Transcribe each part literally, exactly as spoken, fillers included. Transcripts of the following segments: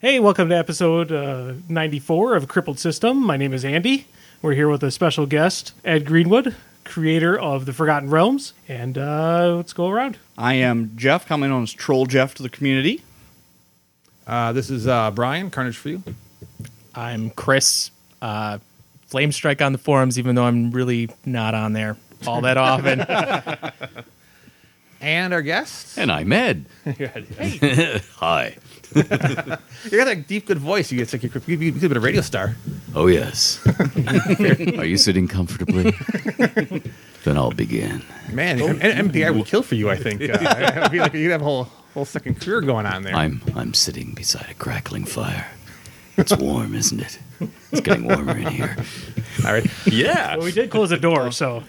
Hey, welcome to episode uh, ninety-four of Crippled System. My name is Andy. We're here with a special guest, Ed Greenwood, creator of The Forgotten Realms. And uh, let's go around. I am Jeff, commonly known as Troll Jeff to the community. Uh, this is uh, Brian, Carnage for you. I'm Chris. Uh, Flame Strike on the forums, even though I'm really not on there all that often. And our guest. And I'm Ed. Hey. Hi. You got that deep, good voice. You get like you could be a bit of a radio star. Oh, yes. Are you sitting comfortably? Then I'll begin. Man, M- M P I would kill for you, I think. Uh, I feel like you'd have a whole, whole second career going on there. I'm I'm sitting beside a crackling fire. It's warm, isn't it? It's getting warmer in here. All right. Yeah. Well, we did close the door, so.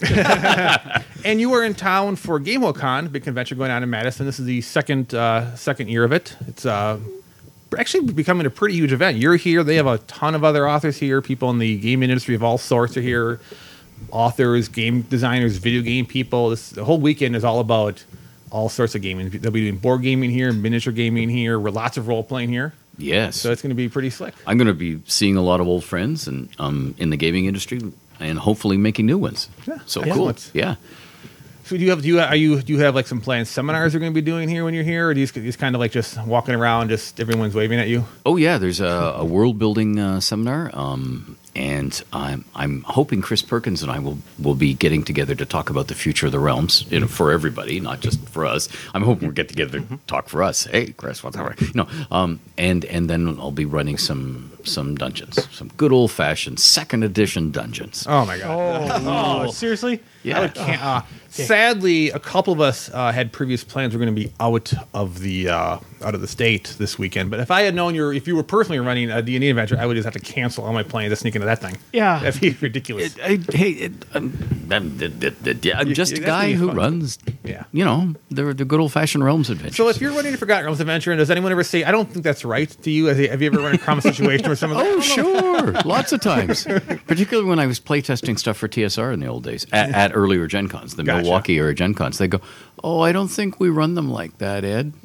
And you were in town for GameWorldCon, big convention going on in Madison. This is the second uh, second year of it. It's uh, actually becoming a pretty huge event. You're here. They have a ton of other authors here. People in the game industry of all sorts are here. Authors, game designers, video game people. This the whole weekend is all about all sorts of gaming. They'll be doing board gaming here, miniature gaming here, with lots of role playing here. Yes. So it's going to be pretty slick. I'm going to be seeing a lot of old friends and um, in the gaming industry and hopefully making new ones. Yeah. So Excellent. cool. Yeah. So do you have do you are you do you have like some planned seminars you're going to be doing here when you're here, or do you just, just kind of like just walking around, just everyone's waving at you? Oh yeah, there's a, a world building uh, seminar, um, and I'm I'm hoping Chris Perkins and I will will be getting together to talk about the future of the realms, you know, for everybody, not just for us. I'm hoping we'll get together to talk for us. Hey, Chris, what's up? You know, um, and and then I'll be running some some dungeons, some good old fashioned second edition dungeons. Oh my god! Oh, seriously? Yeah. I can't, uh, sadly, a couple of us uh, had previous plans. We're going to be out of the uh, out of the state this weekend. But if I had known you, if you were personally running a D and D adventure, I would just have to cancel all my plans to sneak into that thing. Yeah. That'd be ridiculous. It, I, hey, it, I'm, I'm, yeah, I'm You- just a that's guy gonna be who fun. runs, Yeah. you know, the the good old fashioned realms adventures. So if you're running a Forgotten Realms adventure, and does anyone ever say, "I don't think that's right" to you? Have you, have you ever run a common situation where someone? Oh, sure. Lots of times. Particularly when I was playtesting stuff for T S R in the old days, at, at earlier Gen Cons, the Gotcha. Milwaukee era Gen Cons. They go, oh, I don't think we run them like that, Ed.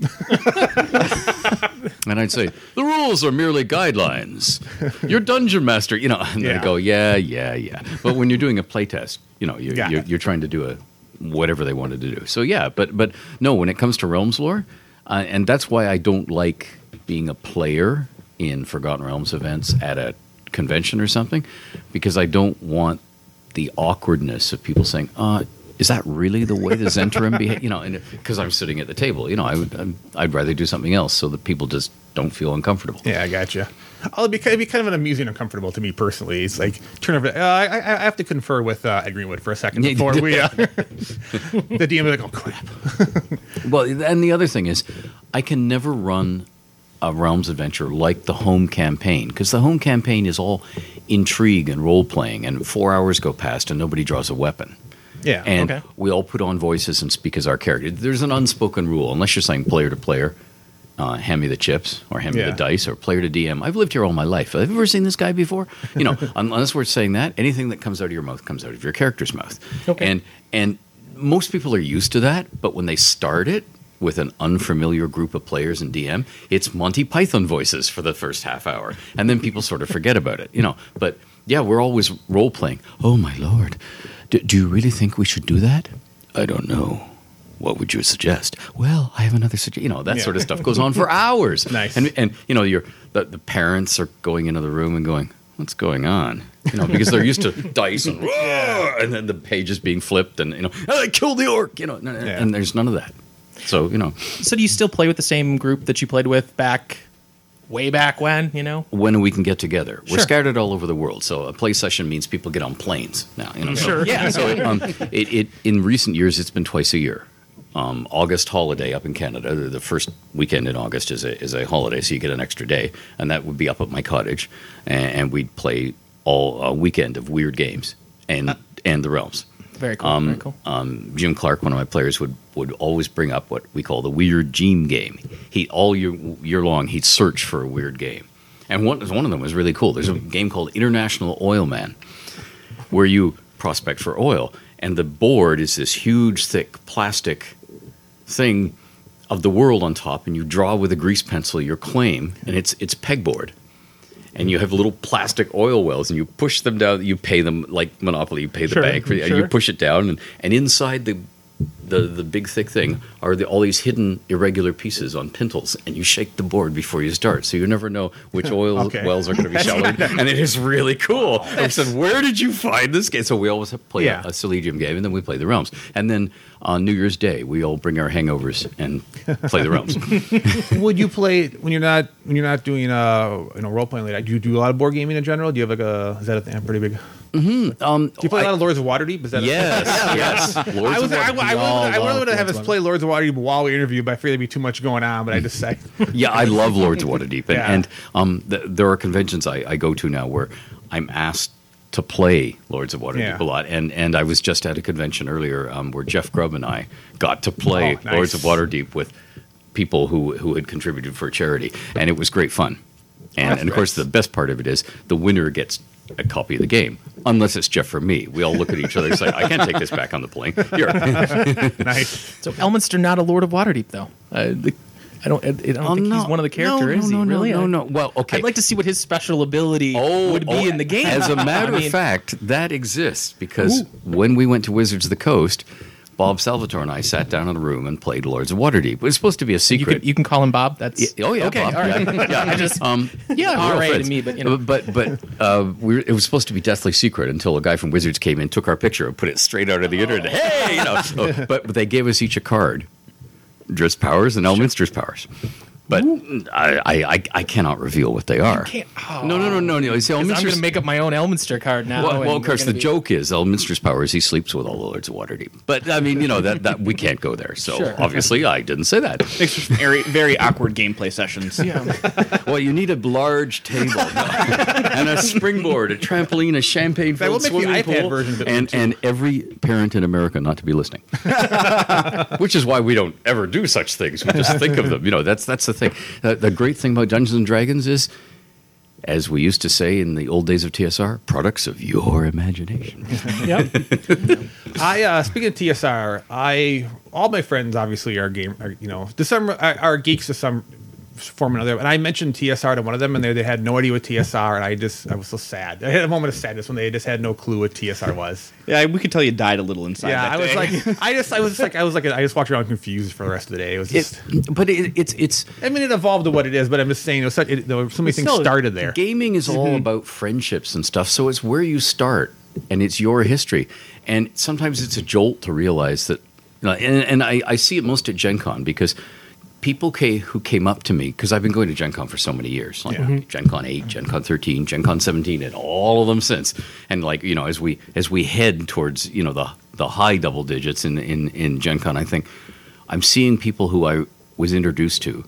And I'd say, the rules are merely guidelines. You're dungeon master. You know, and Yeah. they go, yeah, yeah, yeah. But when you're doing a playtest, you know, you're, Got you're, it. you're trying to do a whatever they wanted to do. So, yeah, but, but no, when it comes to Realms lore, uh, and that's why I don't like being a player in Forgotten Realms events at a convention or something, because I don't want the awkwardness of people saying, uh, is that really the way the Zentrum behave? You know, because I'm sitting at the table. You know, I would, I'm, I'd rather do something else so that people just don't feel uncomfortable. Yeah, I gotcha. Oh, it'd be, it'd be kind of an amusing uncomfortable to me personally. It's like turn over. Uh, I, I I have to confer with uh, Ed Greenwood for a second Yeah, before we. Uh, the D M is like, oh crap. Well, and the other thing is, I can never run a Realms adventure like the home campaign, because the home campaign is all intrigue and role playing, and four hours go past and nobody draws a weapon. Yeah. And okay. we all put on voices and speak as our character. There's an unspoken rule, unless you're saying player to player, uh, hand me the chips, or hand me Yeah. the dice, or player to D M. I've lived here all my life. Have you ever seen this guy before? You know, unless we're saying that, anything that comes out of your mouth comes out of your character's mouth. Okay. And and most people are used to that, but when they start it with an unfamiliar group of players in D M, it's Monty Python voices for the first half hour, and then people sort of forget about it. You know, but yeah, we're always role playing. Oh my lord. Do, do you really think we should do that? I don't know. What would you suggest? Well, I have another suggestion. You know, that Yeah. sort of stuff goes on for hours. Nice. And, and you know, you're, the, the parents are going into the room and going, what's going on? You know, because they're used to dice and, "Roar," and then the pages being flipped and, you know, oh, I killed the orc, you know, and, Yeah. and there's none of that. So, you know, So do you still play with the same group that you played with back, way back when, you know? when we can get together. We're Sure. scattered all over the world. So a play session means people get on planes now. You know, so, Sure. yeah. So it, um, it, it in recent years, it's been twice a year. Um, August holiday up in Canada. The the first weekend in August is a is a holiday, so you get an extra day, and that would be up at my cottage, and, and we'd play all a weekend of weird games and and the realms. Very cool. Um, very cool. um, Jim Clark, one of my players, would, would always bring up what we call the weird Gene game. He all year year long he'd search for a weird game, and one one of them was really cool. There's a game called International Oil Man, where you prospect for oil, and the board is this huge, thick plastic thing of the world on top, and you draw with a grease pencil your claim, and it's it's pegboard. And you have little plastic oil wells, and you push them down. You pay them like Monopoly. You pay the Sure, bank, for, and sure. you push it down. And, and inside the, the the big thick thing are the, all these hidden irregular pieces on pintles, and you shake the board before you start, so you never know which oil Okay. wells are going to be shallow. And it is really cool. I said, "Where did you find this game?" So we always have play Yeah. a, a Collegium game, and then we play the Realms. And then on New Year's Day, we all bring our hangovers and play the Realms. Would you play when you're not when you're not doing uh you know role playing like that? Do you do a lot of board gaming in general? Do you have like a is that a thing, pretty big? Um, Do you play a lot of Lords of Waterdeep? Is that Yes, yes. A, Lords I was of I, I, Waterdeep. I, We all really, I really love would have us Lords of play Lords of Waterdeep while we interview, but I feel there'd be too much going on. But I just say Yeah, I love Lords of Waterdeep, and, Yeah. and um, th- there are conventions I, I go to now where I'm asked to play Lords of Waterdeep Yeah. a lot, and and I was just at a convention earlier um, where Jeff Grubb and I got to play Oh, nice. Lords of Waterdeep with people who who had contributed for a charity, and it was great fun. And, and of course, the best part of it is the winner gets a copy of the game, unless it's Jeff or me. We all look at each other and say, "I can't take this back on the plane." Here. nice. So Elminster not a Lord of Waterdeep though. Uh, the, I don't. I don't Oh, think no. he's one of the characters. No, no, is he? no, no, really? no, I- no. Well, okay. I'd like to see what his special ability would be oh, in the game. As a matter I mean, of fact, that exists because when we went to Wizards of the Coast, Bob Salvatore and I sat down in a room and played Lords of Waterdeep. It was supposed to be a you secret. can, you can call him Bob. That's Yeah, oh yeah, okay. Bob. All right. Yeah, yeah. I just Um, yeah, we're all real right friends. to me, but you know. but but uh, we were, it was supposed to be deathly secret until a guy from Wizards came in, took our picture, and put it straight out of the internet. Hey, you know. So, but, but they gave us each a card, Drift's powers and Elminster's powers. But I, I, I, I cannot reveal what they are. can't- oh. No, no, no, no, no. You see, I'm going Elminster's to make up my own Elminster card now. Well, and well of we're course, gonna the be- joke is Elminster's powers. He sleeps with all the Lords of Waterdeep. But I mean, you know that, that we can't go there. So Sure. obviously, I didn't say that. Makes for very, very awkward gameplay sessions. Yeah. Well, you need a large table and a springboard, a trampoline, a champagne That will filled make the swimming iPad pool, version of it and and every parent in America not to be listening. Which is why we don't ever do such things. We just think of them. You know, that's that's the thing. Uh, the great thing about Dungeons and Dragons is, as we used to say in the old days of T S R, products of your imagination. Yep. I uh, speaking of T S R, I all my friends obviously are game, are, you know, to some are, are geeks to some form or another. And I mentioned T S R to one of them, and they they had no idea what T S R, and I just I was so sad. I had a moment of sadness when they just had no clue what T S R was. Yeah, we could tell you died a little inside. Yeah, that I was day. like, I just I was just like I was like I just walked around confused for the rest of the day. It was just. It, but it, it's it's I mean, it evolved to what it is, but I'm just saying, it was such, it, there were so many It's things still- started there. gaming is all about friendships and stuff. So it's where you start, and it's your history. And sometimes it's a jolt to realize that. You know, and and I, I see it most at Gen Con because people ca- who came up to me because I've been going to Gen Con for so many years, like Gen Con eight, Gen Con thirteen, Gen Con seventeen, and all of them since. And like you know, as we as we head towards you know the the high double digits in in in Gen Con, I think I'm seeing people who I was introduced to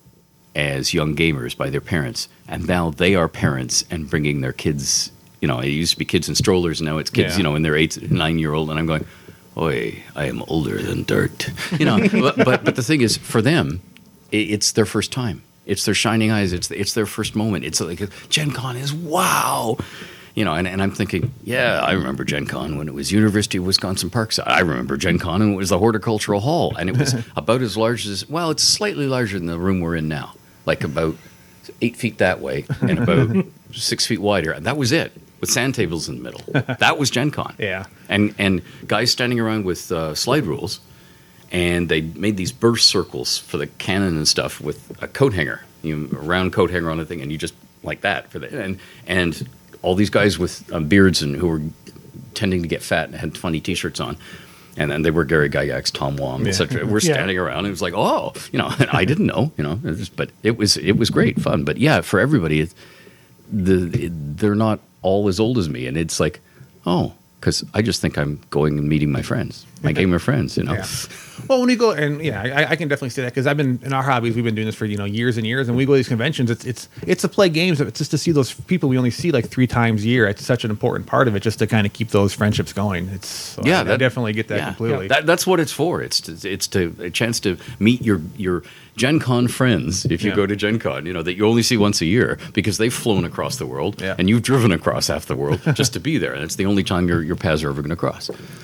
as young gamers by their parents, and now they are parents and bringing their kids. You know, it used to be kids in strollers, now it's kids. Yeah. You know, in their eight, nine year old, and I'm going, "Oi, I am older than dirt." You know, but, but but the thing is, for them, it, it's their first time. It's their shining eyes. It's it's their first moment. It's like Gen Con is wow. You know, and, and I'm thinking, yeah, I remember Gen Con when it was University of Wisconsin Parkside. I remember Gen Con and it was the Horticultural Hall, and it was about as large as well, it's slightly larger than the room we're in now, like about eight feet that way and about six feet wider, and that was it. With sand tables in the middle. That was Gen Con. Yeah. And and guys standing around with uh, slide rules, and they made these burst circles for the cannon and stuff with a coat hanger, you know, a round coat hanger on the thing, and you just like that for the and and all these guys with um, beards and who were tending to get fat and had funny T-shirts on. And then they were Gary Gygax, Tom Wong, Yeah. et cetera. We're Yeah. standing around, and it was like, oh, you know, and I didn't know, you know, it was, but it was it was great fun. But yeah, for everybody, it, the it, they're not all as old as me, and it's like, oh, because I just think I'm going and meeting my friends, my gamer friends, you know. Yeah. Well, when we go, and yeah, I, I can definitely say that because I've been in our hobbies, we've been doing this for you know years and years, and we go to these conventions. It's it's it's to play games. It's just to see those people we only see like three times a year. It's such an important part of it, just to kind of keep those friendships going. It's so Yeah, I, that- I definitely get that yeah, completely. That, that's what it's for. It's to, it's to a chance to meet your your Gen Con friends if you Yeah. go to Gen Con, you know, that you only see once a year because they've flown across the world Yeah. and you've driven across half the world just to be there, and it's the only time your your paths are ever going to cross. Yep.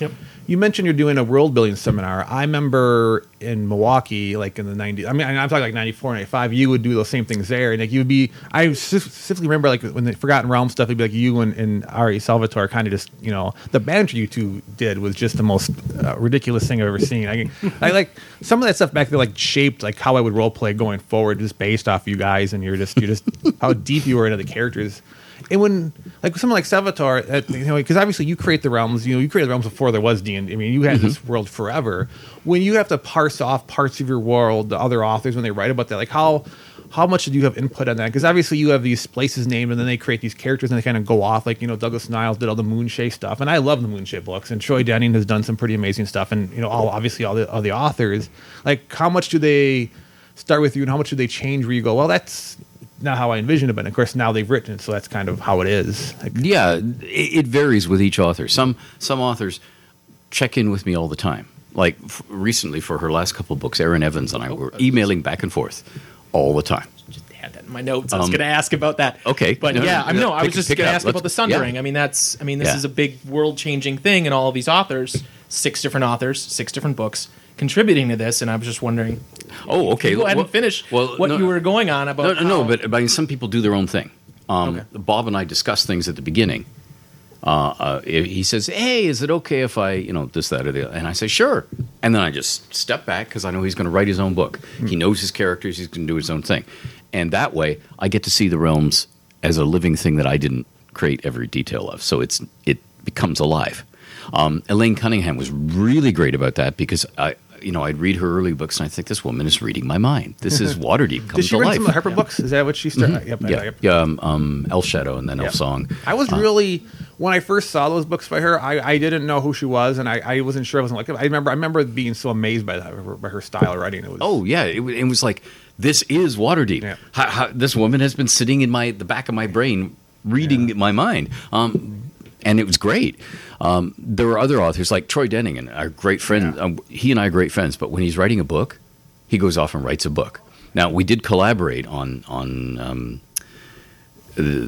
You mentioned you're doing a world building seminar. I remember in Milwaukee, like in the nineties. I mean, I'm talking like ninety-four, ninety-five. You would do those same things there, and like you would be. I specifically remember like when the Forgotten Realm stuff. It'd be like you and, and Ari Salvatore kind of just, you know, the banter you two did was just the most uh, ridiculous thing I've ever seen. I, I like some of that stuff back there, like shaped like how I would role play going forward, just based off you guys, and you're just you're just how deep you were into the characters. And when, like, someone like Salvatore, uh, you know, because obviously you create the realms, you know, you created the realms before there was D and D. I mean, you had mm-hmm. this world forever. When you have to parse off parts of your world, the other authors, when they write about that, like, how how much did you have input on that? Because obviously you have these places named, and then they create these characters, and they kind of go off. Like, you know, Douglas Niles did all the Moonshae stuff, and I love the Moonshae books, and Troy Denning has done some pretty amazing stuff, and, you know, all obviously all the, all the authors. Like, how much do they start with you, and how much do they change where you go, well, that's not how I envisioned it, but of course now they've written it, so that's kind of how it is. Like, yeah, it, it varies with each author. Some some authors check in with me all the time. Like f- recently, for her last couple of books, Erin Evans and I were emailing back and forth all the time. Just had that in my notes. I was Um, going to ask about that. Okay. But No, yeah, no, I'm no. I pick- was just pick it going to up. ask about the Let's- Sundering. yeah. I mean, that's. I mean, this Yeah. is a big world-changing thing, and all of these authors, six different authors, six different books, contributing to this. And I was just wondering. Oh, okay. Go ahead Well- and finish well, what no- you were going on No, about. no, no, how- but I mean, some people do their own thing. Um, Okay. Bob and I discussed things at the beginning. Uh, uh, he says, "Hey, is it okay if I, you know, this, that, or the other?" And I say, "Sure." And then I just step back because I know he's going to write his own book. He knows his characters. He's going to do his own thing, and that way, I get to see the realms as a living thing that I didn't create every detail of. So it's it becomes alive. Um, Elaine Cunningham was really great about that because I, you know, I'd read her early books and I think this woman is reading my mind. This is Waterdeep come did she to read life. some of the Harper books? Is that what she started? Mhm. Yep, I- yeah, yep. yeah um, um, Elf Shadow and then Elf Yep. Song. I was really when I first saw those books by her, I, I didn't know who she was, and I, I wasn't sure I wasn't like I remember I remember being so amazed by that by her style of writing. It was Oh yeah, it, wa- it was like this is Waterdeep. Yeah. How, how, this woman has been sitting in my the back of my brain, reading my mind, um, and it was great. Um, there were other authors like Troy Denning, and our great friend. Yeah. Um, he and I are great friends, but when he's writing a book, he goes off and writes a book. Now we did collaborate on on um, the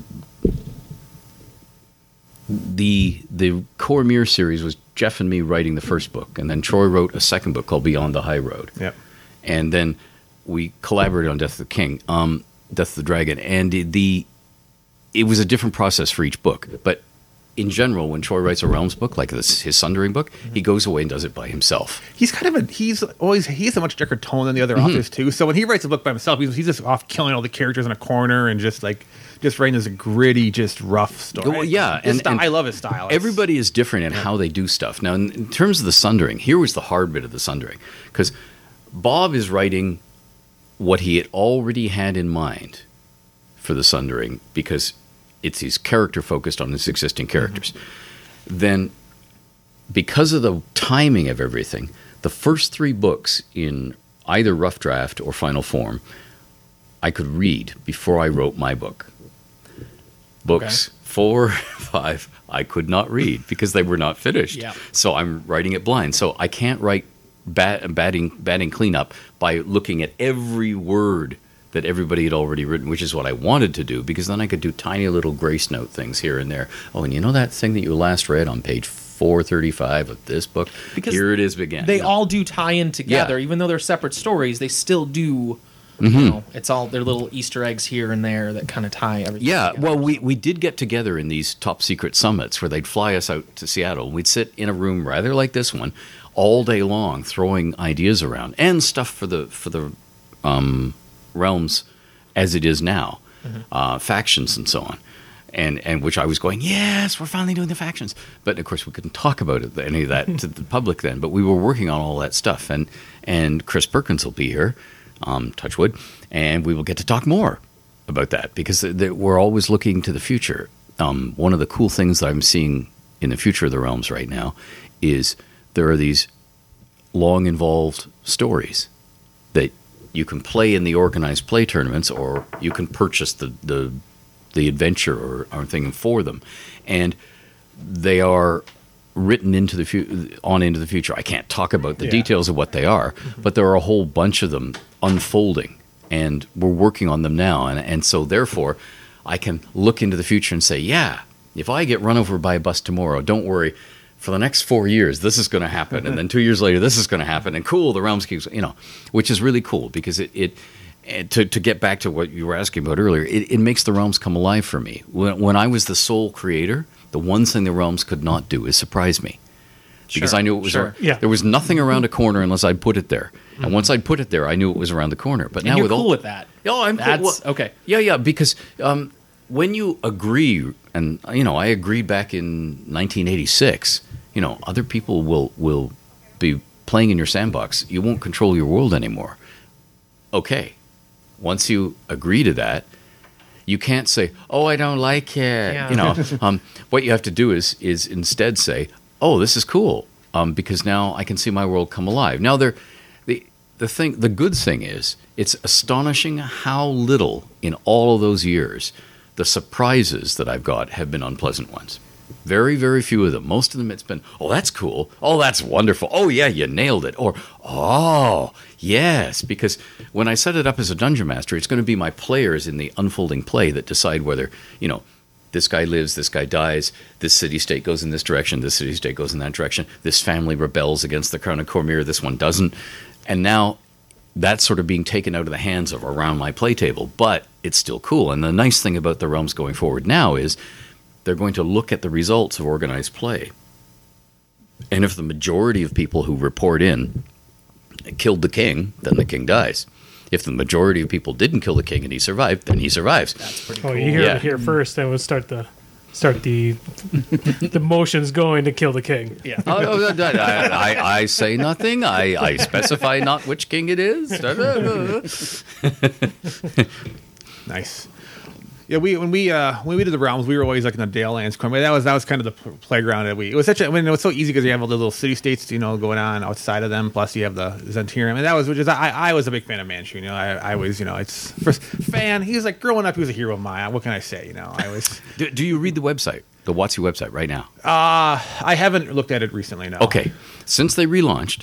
the the Cormier series was Jeff and me writing the first book, and then Troy wrote a second book called Beyond the High Road. Yep. And then we collaborated on Death of the King, um, Death of the Dragon, and the, the it was a different process for each book. But in general, when Troy writes a Realms book, like this, his Sundering book, he goes away and does it by himself. He's kind of a he's always he has a much darker tone than the other Mm-hmm. authors too. So when he writes a book by himself, he's, he's just off killing all the characters in a corner and just like just writing this gritty, just rough story. Well, yeah, His and- sty- and I love his style. It's- Everybody is different in how they do stuff. Now, in, in terms of the Sundering, here was the hard bit of the Sundering, because Bob is writing what he had already had in mind for the Sundering, because it's he's character focused on his existing characters. Then, because of the timing of everything, the first three books in either rough draft or final form, I could read before I wrote my book. Books four, five, I could not read because they were not finished. Yeah. So I'm writing it blind. So I can't write bat, batting batting cleanup by looking at every word that everybody had already written, which is what I wanted to do, because then I could do tiny little grace note things here and there. Oh, and you know that thing that you last read on page four thirty-five of this book? Because here it is again. They No. all do tie in together, Yeah. even though they're separate stories. They still do. Mm-hmm. You know, it's all their little Easter eggs here and there that kind of tie everything. Yeah, together. well, we, we did get together in these top secret summits where they'd fly us out to Seattle. We'd sit in a room rather like this one all day long, throwing ideas around and stuff for the for the um, realms as it is now, uh, factions and so on, and and which I was going, yes, we're finally doing the factions, but of course we couldn't talk about it, any of that to the public then. But we were working on all that stuff, and and Chris Perkins will be here. Um, touch wood, and we will get to talk more about that because th- th- we're always looking to the future. Um, one of the cool things that I'm seeing in the future of the realms right now is there are these long involved stories that you can play in the organized play tournaments, or you can purchase the the, the adventure or, or thing for them, and they are written into the fu- on into the future. I can't talk about the Yeah. details of what they are, but there are a whole bunch of them unfolding, and we're working on them now. And and so therefore, I can look into the future and say, yeah, if I get run over by a bus tomorrow, don't worry, for the next four years, this is going to happen, and then two years later, this is going to happen, and cool, the realms keeps, you know, which is really cool because it, it and to to get back to what you were asking about earlier, it, it makes the realms come alive for me. When when I was the sole creator, the one thing the realms could not do is surprise me, because Sure, I knew it was sure. ar- Yeah. there was nothing around a corner unless I'd put it there, and once I'd put it there, I knew it was around the corner. But And now you're with cool all, with that. Oh, I'm That's cool. Well, okay. Yeah, yeah, because um, when you agree, and you know, I agreed back in nineteen eighty-six. You know, other people will will be playing in your sandbox. You won't control your world anymore. Okay, once you agree to that, you can't say, "Oh, I don't like it." Yeah. You know, um, what you have to do is is instead say, "Oh, this is cool," um, because now I can see my world come alive. Now, there, the the thing, the good thing is, it's astonishing how little in all of those years, the surprises that I've got have been unpleasant ones. Very, very few of them. Most of them, it's been, "Oh, that's cool. Oh, that's wonderful. Oh, yeah, you nailed it." Or, "Oh, yes." Because when I set it up as a dungeon master, it's going to be my players in the unfolding play that decide whether, you know, this guy lives, this guy dies, this city-state goes in this direction, this city-state goes in that direction, this family rebels against the Crown of Cormyr, this one doesn't. And now that's sort of being taken out of the hands of around my play table, but it's still cool. And the nice thing about the realms going forward now is they're going to look at the results of organized play. And if the majority of people who report in killed the king, then the king dies. If the majority of people didn't kill the king and he survived, then he survives. Oh, you hear Yeah. it here first, then we'll start the start the the motions going to kill the king. Yeah. Oh, oh, I, I, I say nothing. I, I specify not which king it is. Nice. Yeah, we when we uh, when we did the realms, we were always like in the Dale Lands corner. That was that was kind of the p- playground that we. It was such a. I mean, it was so easy because you have all the little city states, you know, going on outside of them. Plus, you have the Zentirum, and that was which is I, I was a big fan of Manchu. You know, I, I was you know it's first fan. He was like growing up, he was a hero of mine. What can I say? You know, I was. do, do you read the website, the WotC website, right now? Uh, I haven't looked at it recently. No. Okay, since they relaunched,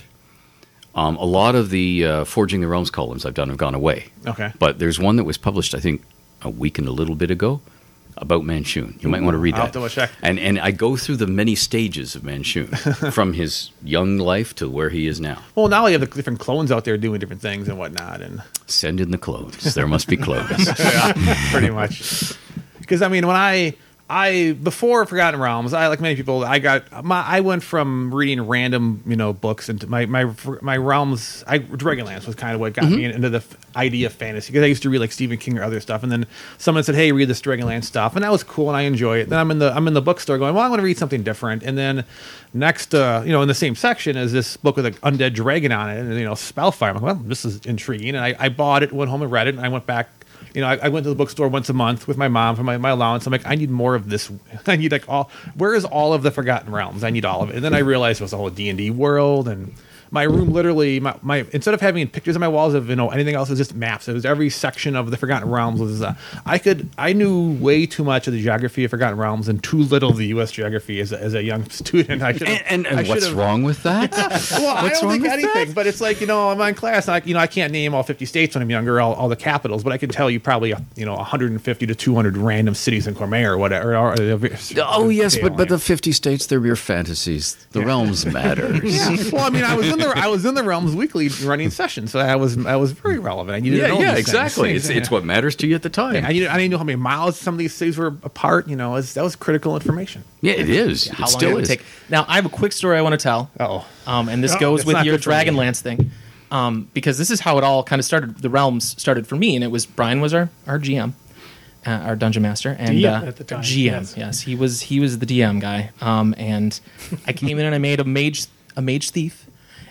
um, a lot of the uh, Forging the Realms columns I've done have gone away. Okay. But there's one that was published, I think, a week and a little bit ago, about Manchun. You might want to read I'll that. have to double check. And and I go through the many stages of Manchun, from his young life to where he is now. Well, now you have the different clones out there doing different things and whatnot, and Send in the clones. There must be clones. yeah, pretty much. Because I mean, when I I before Forgotten Realms, I like many people, I got my I went from reading random you know books into my my my realms. I Dragonlance was kind of what got me into the f- idea of fantasy, because I used to read like Stephen King or other stuff, and then someone said, "Hey, read this Dragonlance stuff," and that was cool, and I enjoy it. Then I'm in the I'm in the bookstore going, "Well, I want to read something different," and then next, uh, you know, in the same section is this book with an undead dragon on it, and you know, Spellfire. I'm like, well, this is intriguing, and I, I bought it, went home and read it, and I went back. You know, I, I went to the bookstore once a month with my mom for my, my allowance. I'm like, I need more of this. I need like all. Where is all of the Forgotten Realms? I need all of it. And then I realized it was a whole D and D world, and my room literally, my, my instead of having pictures on my walls of you know anything else, it was just maps. It was every section of the Forgotten Realms was. Uh, I could I knew way too much of the geography of Forgotten Realms and too little of the U S geography as a, as a young student. I should. and and, and I what's should've- wrong with that? well, I What's don't wrong think with anything, that? but it's like you know, I'm in class. And I, you know, I can't name all fifty states when I'm younger, all, all the capitals, but I can tell you probably you know one hundred fifty to two hundred random cities in Cormyr or whatever. Or, or, Oh yes, but but the the fifty states, they're mere fantasies. The realms matter. yeah. Well, I mean, I was in the I was in the Realms Weekly running sessions, so I was I was very relevant. I needed Yeah, to know yeah, these things. exactly. It's it's what matters to you at the time. I needed I didn't know how many miles some of these cities were apart. You know, it was, that was critical information. Yeah, it is. How it long still it would is. take. Now, I have a quick story I want to tell. Oh, Um, and this Oh, goes it's with not your good for me. Dragonlance thing. Um, because this is how it all kind of started. The Realms started for me, and it was Brian was our, our G M, uh, our dungeon master, and D M uh, at the time, G M. yes. Yes, he was he was the D M guy. Um, and I came in and I made a mage a mage thief,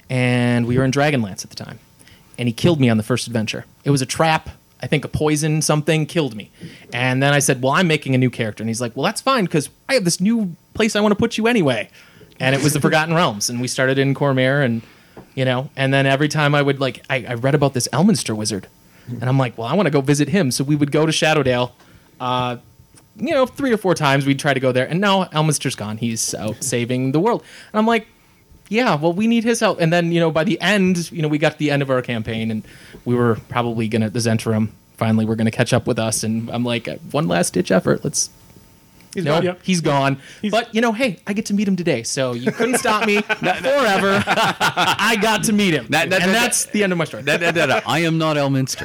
and we were in Dragonlance at the time, and he killed me on the first adventure. It was a trap. I think a poison something killed me. And then I said, well, I'm making a new character. And he's like, well, that's fine, because I have this new place I want to put you anyway. And it was the Forgotten Realms. And we started in Cormyr, and, you know, and then every time I would, like, I, I read about this Elminster wizard. And I'm like, well, I want to go visit him. So we would go to Shadowdale. Uh, you know, three or four times we'd try to go there. And now Elminster's gone. He's out saving the world. And I'm like, yeah, well, we need his help. And then, you know, by the end, you know, we got to the end of our campaign, and we were probably going to, the Zentirum finally were going to catch up with us. And I'm like, one last ditch effort. Let's nope, Yep. he's gone. But, you know, hey, I get to meet him today, so you couldn't stop me forever. I got to meet him. That- that- and that- that's the end of my story. Da, da, da, da. I am not Elminster.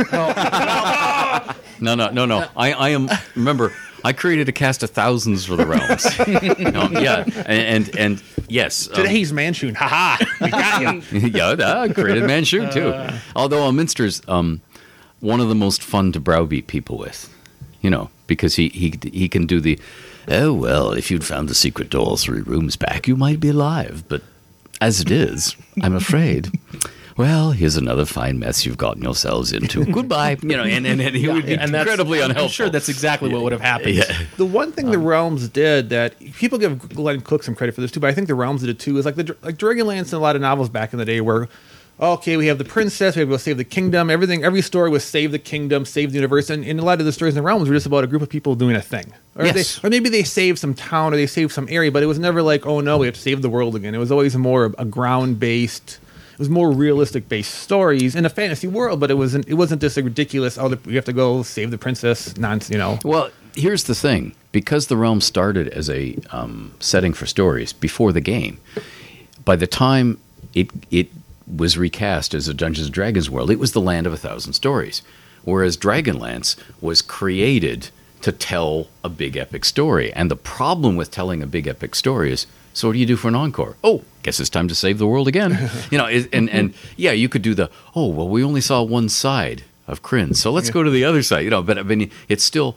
no, no, no, no. I, I am. Remember, I created a cast of thousands for the realms. No, yeah, and and, and yes, um, Today's Manchun. Ha ha. We got you. yeah, I created Manchur too. Although Elminster's um, one of the most fun to browbeat people with, you know, because he he he can do the, oh well, if you'd found the secret door three rooms back, you might be alive. But as it is, I'm afraid. Well, here's another fine mess you've gotten yourselves into. Goodbye. You know, and, and, and he would be and that's, incredibly I'm unhelpful. sure that's exactly what would have happened. Yeah. The one thing the Realms did that people give Glenn Cook some credit for this too, but I think the Realms did it too, is like the like Dragonlance and a lot of novels back in the day where, okay, we have the princess, we have to go save the kingdom, everything, every story was save the kingdom, save the universe, and, and a lot of the stories in the Realms were just about a group of people doing a thing. Or, Yes. they, or maybe they saved some town or they saved some area, but it was never like, oh no, we have to save the world again. It was always more a ground-based, it was more realistic-based stories in a fantasy world, but it wasn't. It wasn't just a ridiculous. Oh, we have to go save the princess. Nonsense, you know. Well, here's the thing. Because the realm started as a um, setting for stories before the game, by the time it it was recast as a Dungeons and Dragons world, it was the land of a thousand stories. Whereas Dragonlance was created to tell a big epic story. And the problem with telling a big epic story is, so what do you do for an encore? Oh, guess it's time to save the world again. You know, it- and and yeah, you could do the, oh, well, we only saw one side of Kryn, so let's go to the other side. You know, but I mean, it's still,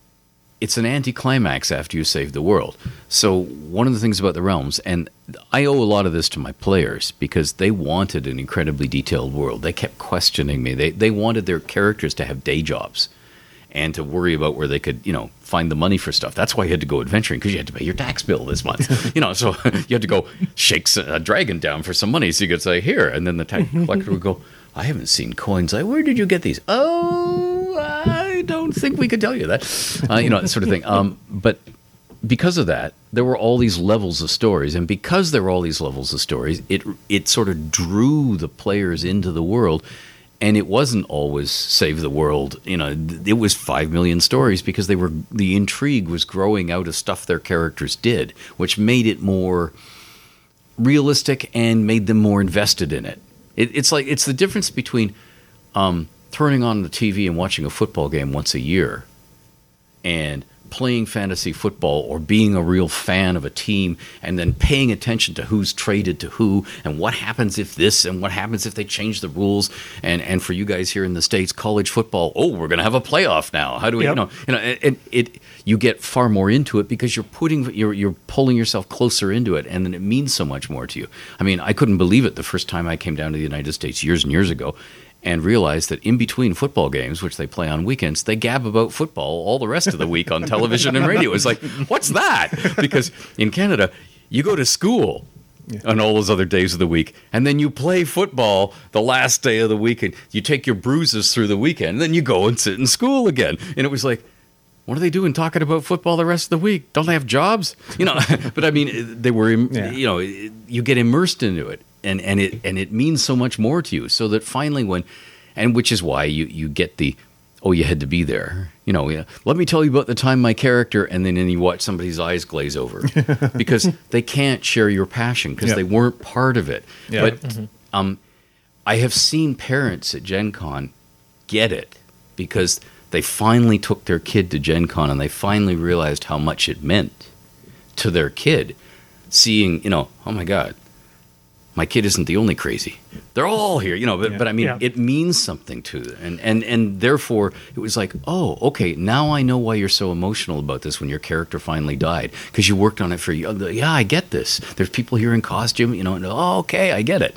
it's an anticlimax after you save the world. So one of the things about the realms, and I owe a lot of this to my players because they wanted an incredibly detailed world. They kept questioning me. They they wanted their characters to have day jobs and to worry about where they could, you know, find the money for stuff. That's why you had to go adventuring, because you had to pay your tax bill this month. You know, so you had to go shake a dragon down for some money so you could say, here. And then the tax collector would go, I haven't seen coins. Like, where did you get these? Oh, I don't think we could tell you that. Uh, you know, that sort of thing. Um, but because of that, there were all these levels of stories. And because there were all these levels of stories, it it sort of drew the players into the world. And it wasn't always save the world. You know, it was five million stories because they were the intrigue was growing out of stuff their characters did, which made it more realistic and made them more invested in it. it it's like it's the difference between um, turning on the T V and watching a football game once a year and playing fantasy football or being a real fan of a team and then paying attention to who's traded to who and what happens if this and what happens if they change the rules. And and for you guys here in the States, college football, oh, we're going to have a playoff now. How do we, Yep. you know, you know, and it, it, you get far more into it because you're putting, you're, you're pulling yourself closer into it. And then it means so much more to you. I mean, I couldn't believe it the first time I came down to the United States years and years ago and realized that in between football games, which they play on weekends, they gab about football all the rest of the week on television and radio. It's like, what's that? Because in Canada, you go to school on all those other days of the week, and then you play football the last day of the week, and you take your bruises through the weekend, and then you go and sit in school again. And it was like, what are they doing talking about football the rest of the week? Don't they have jobs? You know, but I mean, they were, Yeah. you know, you get immersed into it. And, and it and it means so much more to you. So that finally, when, and which is why you, you get the, oh, you had to be there. You know, yeah, let me tell you about the time my character, and then, then you watch somebody's eyes glaze over because they can't share your passion because Yeah. they weren't part of it. Yeah. But um, I have seen parents at Gen Con get it because they finally took their kid to Gen Con and they finally realized how much it meant to their kid. Seeing, you know, oh my God, my kid isn't the only crazy. They're all here, you know, but, Yeah. but I mean, Yeah. it means something to them. And, and, and therefore, it was like, oh, okay, now I know why you're so emotional about this when your character finally died. Because you worked on it for, yeah, I get this. There's people here in costume, you know, and, oh, okay, I get it.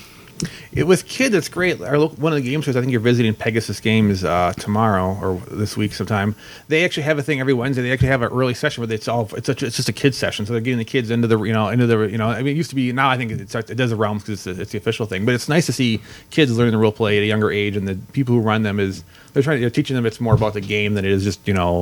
It with kids, it's great. Our local, one of the game shows, I think you're visiting Pegasus Games uh, tomorrow or this week sometime. They actually have a thing every Wednesday. They actually have an early session where it's all it's, a, it's just a kids session. So they're getting the kids into the you know into the you know. I mean, it used to be now. I think it's it does the realms because it's, it's the official thing. But it's nice to see kids learn the role play at a younger age, and the people who run them is they're trying to they're teaching them it's more about the game than it is just you know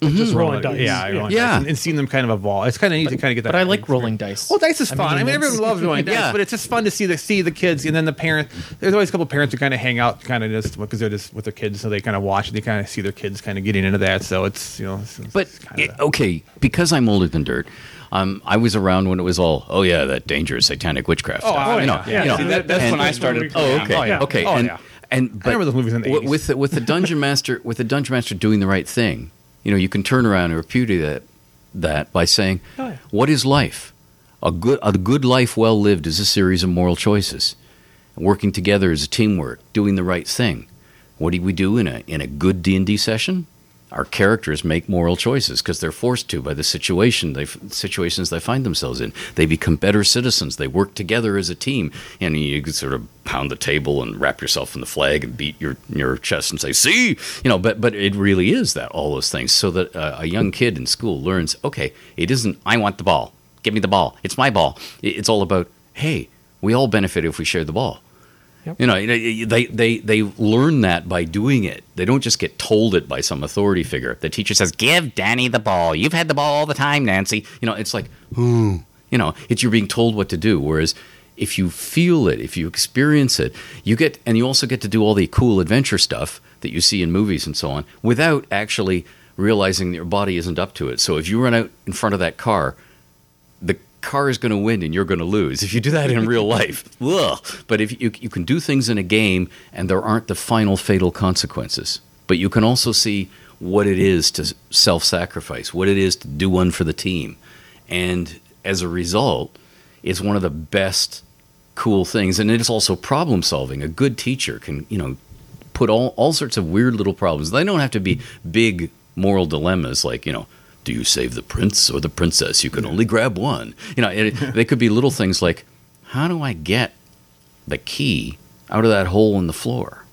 just rolling dice. Yeah, rolling Yeah. dice and, and seeing them kind of evolve. It's kind of neat to kind of get that. But I like rolling dice. Well, dice is fun. I mean, that's- everyone loves rolling dice, Yeah. but it's just fun to see the see the kids, and then the parents. There's always a couple of parents who kind of hang out, kind of just because they're just with their kids, so they kind of watch. They kind of see their kids kind of getting into that. So it's you know, it's, it's But kind of it- okay, because I'm older than dirt, um, I was around when it was all, oh yeah, that dangerous satanic witchcraft stuff. oh, you know, yeah. you know, See, that, that's and- when I started. Oh, okay, Oh, yeah. okay, Oh, and yeah. and but remember those movies in the wi- eighties. with the, with the dungeon master with the dungeon master doing the right thing. You know, you can turn around and repudiate that that by saying, Oh, yeah. "What is life? A good a good life well lived is a series of moral choices, working together as a teamwork, doing the right thing. What do we do in a in a good D and D session? Our characters make moral choices because they're forced to by the situation they situations they find themselves in. They become better citizens. They work together as a team, and you can sort of pound the table and wrap yourself in the flag and beat your your chest and say, "See," you know. But but it really is that all those things, so that uh, a young kid in school learns. Okay, it isn't. I want the ball. Give me the ball. It's my ball. It- It's all about. Hey, we all benefit if we share the ball. Yep. You know, they, they, they learn that by doing it. They don't just get told it by some authority figure. The teacher says, "Give Danny the ball. You've had the ball all the time, Nancy." You know, it's like, hmm. You know, it's you're being told what to do. Whereas if you feel it, if you experience it, you get, and you also get to do all the cool adventure stuff that you see in movies and so on without actually realizing that your body isn't up to it. So if you run out in front of that car, the car is going to win and you're going to lose. If you do that in real life, ugh. But if you you can do things in a game and there aren't the final fatal consequences, but you can also see what it is to self-sacrifice, what it is to do one for the team, and as a result, it's one of the best cool things. And it is also problem solving. A good teacher can you know put all all sorts of weird little problems. They don't have to be big moral dilemmas like you know. Do you save the prince or the princess? You can only grab one. You know, it, they could be little things like, how do I get the key out of that hole in the floor?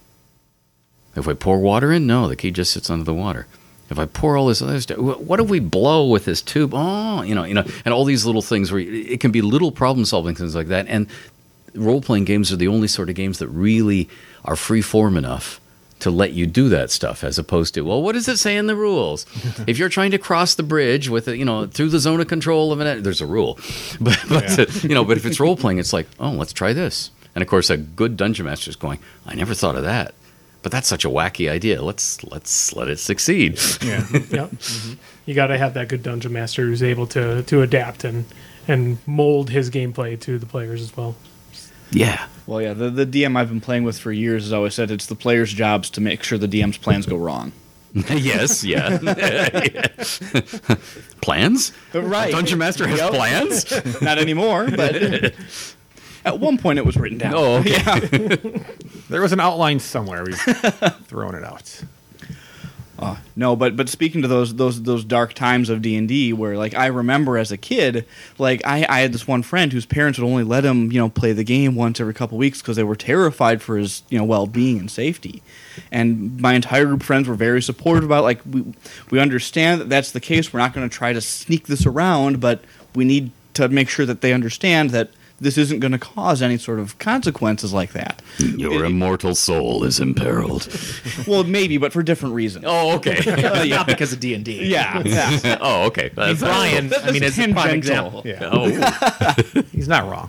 If I pour water in, no, the key just sits under the water. If I pour all this other stuff, what if we blow with this tube? Oh, you know, you know, and all these little things where it can be little problem-solving things like that. And role-playing games are the only sort of games that really are free-form enough to let you do that stuff, as opposed to, well, what does it say in the rules? If you're trying to cross the bridge with, a, you know, through the zone of control of an, there's a rule, but, but Yeah. you know, but if it's role playing, it's like, oh, let's try this. And of course, a good dungeon master is going, I never thought of that, but that's such a wacky idea. Let's let's let it succeed. yeah. Yep. You got to have that good dungeon master who's able to to adapt and and mold his gameplay to the players as well. Yeah. Well, yeah, the, the D M I've been playing with for years has always said it's the players' jobs to make sure the D M's plans go wrong. Yes. Yeah. Plans? Right. Dungeon master has Yep. plans. Not anymore, but at one point it was written down. Oh, okay. There was an outline somewhere. We've thrown it out. Uh, no, but but speaking to those those those dark times of D and D, where like I remember as a kid, like I, I had this one friend whose parents would only let him you know play the game once every couple weeks because they were terrified for his you know well being and safety. And my entire group of friends were very supportive about it. Like we we understand that that's the case. We're not going to try to sneak this around, but we need to make sure that they understand that this isn't going to cause any sort of consequences like that. Your immortal soul is imperiled. Well, maybe, but for different reasons. Oh, okay. Not because of D and D. Yeah, yeah. Oh, okay. That's, Brian, I mean, is a prime tangential. example. Yeah. Oh, He's not wrong.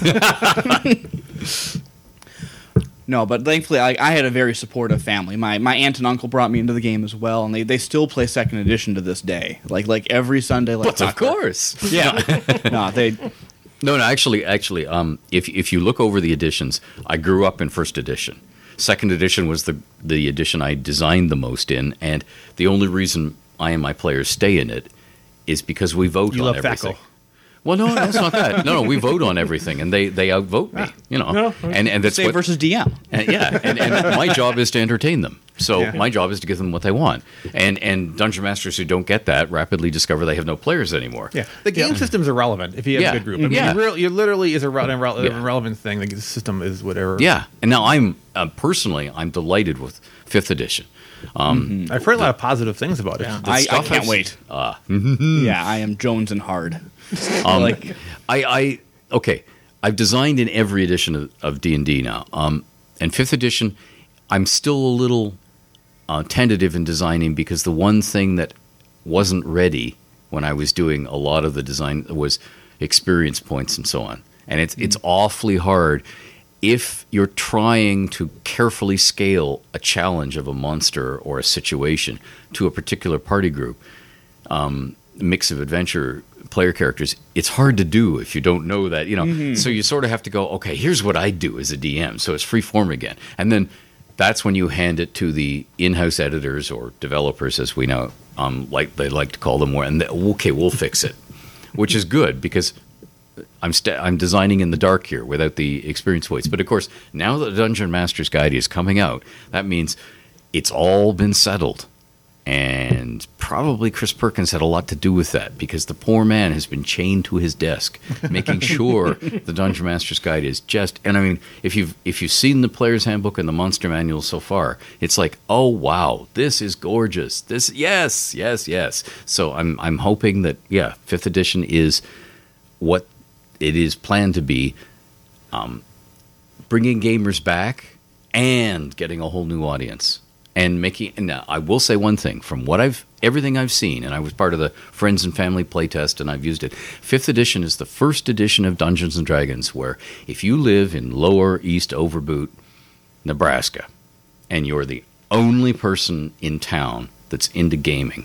No, but thankfully, I, I had a very supportive family. My my aunt and uncle brought me into the game as well, and they, they still play second edition to this day. Like like every Sunday, like but of clockwork. course. Yeah. No, they. No, no. Actually, actually, um, if if you look over the editions, I grew up in first edition. Second edition was the the edition I designed the most in, and the only reason I and my players stay in it is because we vote You on love everything. Thaco. Well, no, that's not that. No, no, we vote on everything, and they they outvote me. You know, No, and and that's Say what, versus D M. and, yeah, and, and my job is to entertain them. So Yeah. my job is to give them what they want. And and dungeon masters who don't get that rapidly discover they have no players anymore. Yeah, the game system's irrelevant if you have Yeah. a good group. I mean, Yeah. you, really, you literally is a re- irre- Yeah. irrelevant thing. The system is whatever. Yeah, and now I'm uh, personally I'm delighted with fifth edition. Um, I've heard a lot of positive things about it. Yeah. the I, I stuff can't has- wait. Uh, Yeah, I am Jones and hard. um, like I, I okay. I've designed in every edition of, of D and D now. Um, and fifth edition, I'm still a little uh, tentative in designing because the one thing that wasn't ready when I was doing a lot of the design was experience points and so on. And it's it's awfully hard if you're trying to carefully scale a challenge of a monster or a situation to a particular party group, um, mix of adventure player characters. It's hard to do if you don't know that, you know. Mm-hmm. So you sort of have to go, okay, here's what I do as a D M. So it's free form again. And then that's when you hand it to the in-house editors or developers, as we know, um, like they like to call them, and they, okay, we'll fix it, which is good because I'm st- I'm designing in the dark here without the experience points. But of course, now that the Dungeon Master's Guide is coming out, that means it's all been settled. And probably Chris Perkins had a lot to do with that because the poor man has been chained to his desk, making sure the Dungeon Master's Guide is just. And I mean, if you've if you've seen the Player's Handbook and the Monster Manual so far, it's like, oh wow, this is gorgeous. This, yes, yes, yes. So I'm I'm hoping that yeah, fifth edition is what it is planned to be, um, bringing gamers back and getting a whole new audience. And making, and now I will say one thing from what I've, everything I've seen, and I was part of the Friends and Family playtest, and I've used it. Fifth edition is the first edition of Dungeons and Dragons where if you live in Lower East Overboot, Nebraska, and you're the only person in town that's into gaming,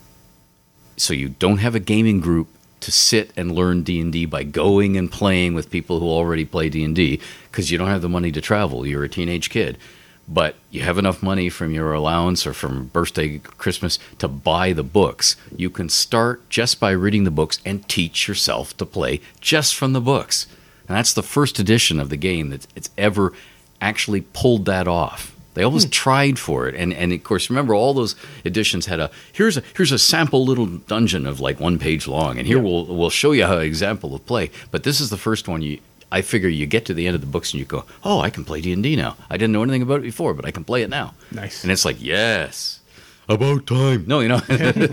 so you don't have a gaming group to sit and learn D and D by going and playing with people who already play D and D because you don't have the money to travel. You're a teenage kid. But you have enough money from your allowance or from birthday, Christmas to buy the books. You can start just by reading the books and teach yourself to play just from the books. And that's the first edition of the game that it's ever actually pulled that off. They always hmm. tried for it. And, and of course, remember, all those editions had a, here's a here's a sample little dungeon of like one page long. And here yeah. we'll we'll show you how an example of play. But this is the first one you... I figure you get to the end of the books and you go, oh, I can play D and D now. I didn't know anything about it before, but I can play it now. Nice. And it's like, yes, about time. No, you know.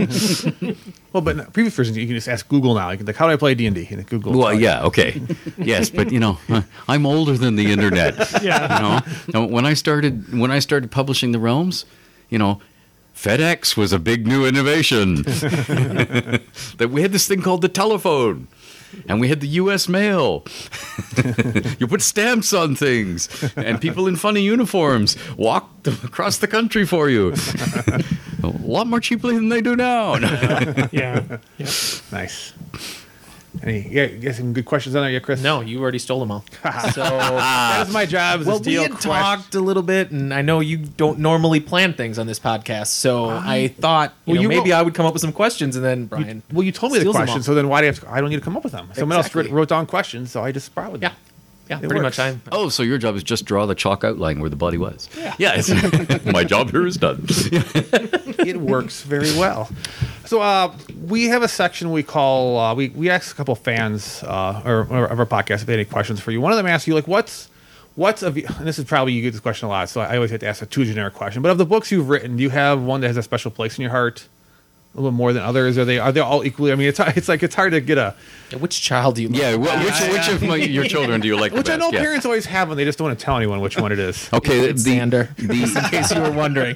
Well, but in previous versions, you can just ask Google now. You can like, how do I play D and D? And Google. Well, yeah, okay. Yes, but, you know, I'm older than the internet. Yeah. You know, now, when I started when I started publishing the Realms, you know, FedEx was a big new innovation. That we had this thing called the telephone. And we had the U S mail. You put stamps on things, and people in funny uniforms walked across the country for you. A lot more cheaply than they do now. Yeah. yeah. yeah. Nice. Any, yeah, you got some good questions on there, yeah, Chris? No, you already stole them all. So that is my job. Is well, to we steal had questions. talked a little bit, and I know you don't normally plan things on this podcast, so I thought you well, know, you maybe wrote, I would come up with some questions, and then Brian. You, well, you told me the steals them all. questions, so then why do I have to? I don't need to come up with them. Someone Exactly. else wrote, wrote down questions, so I just brought with them. Yeah. Yeah, It pretty works. much. I'm. Oh, so your job is just draw the chalk outline where the body was. Yeah. Yeah, it's, my job here is done. It works very well. So uh, we have a section we call uh, we we ask a couple fans uh, or, or of our podcast if they have any questions for you. One of them asks you like, what's what's of and this is probably you get this question a lot, so I always have to ask a too generic question. But of the books you've written, do you have one that has a special place in your heart? A little more than others? Are they are they all equally? I mean, it's it's like it's hard to get a. Which child do you? Yeah, well, which which of my, your children do you like Which the I best? know Yeah. parents always have them. They just don't want to tell anyone which one it is. Okay, It's the, Xander. the, Just in case you were wondering.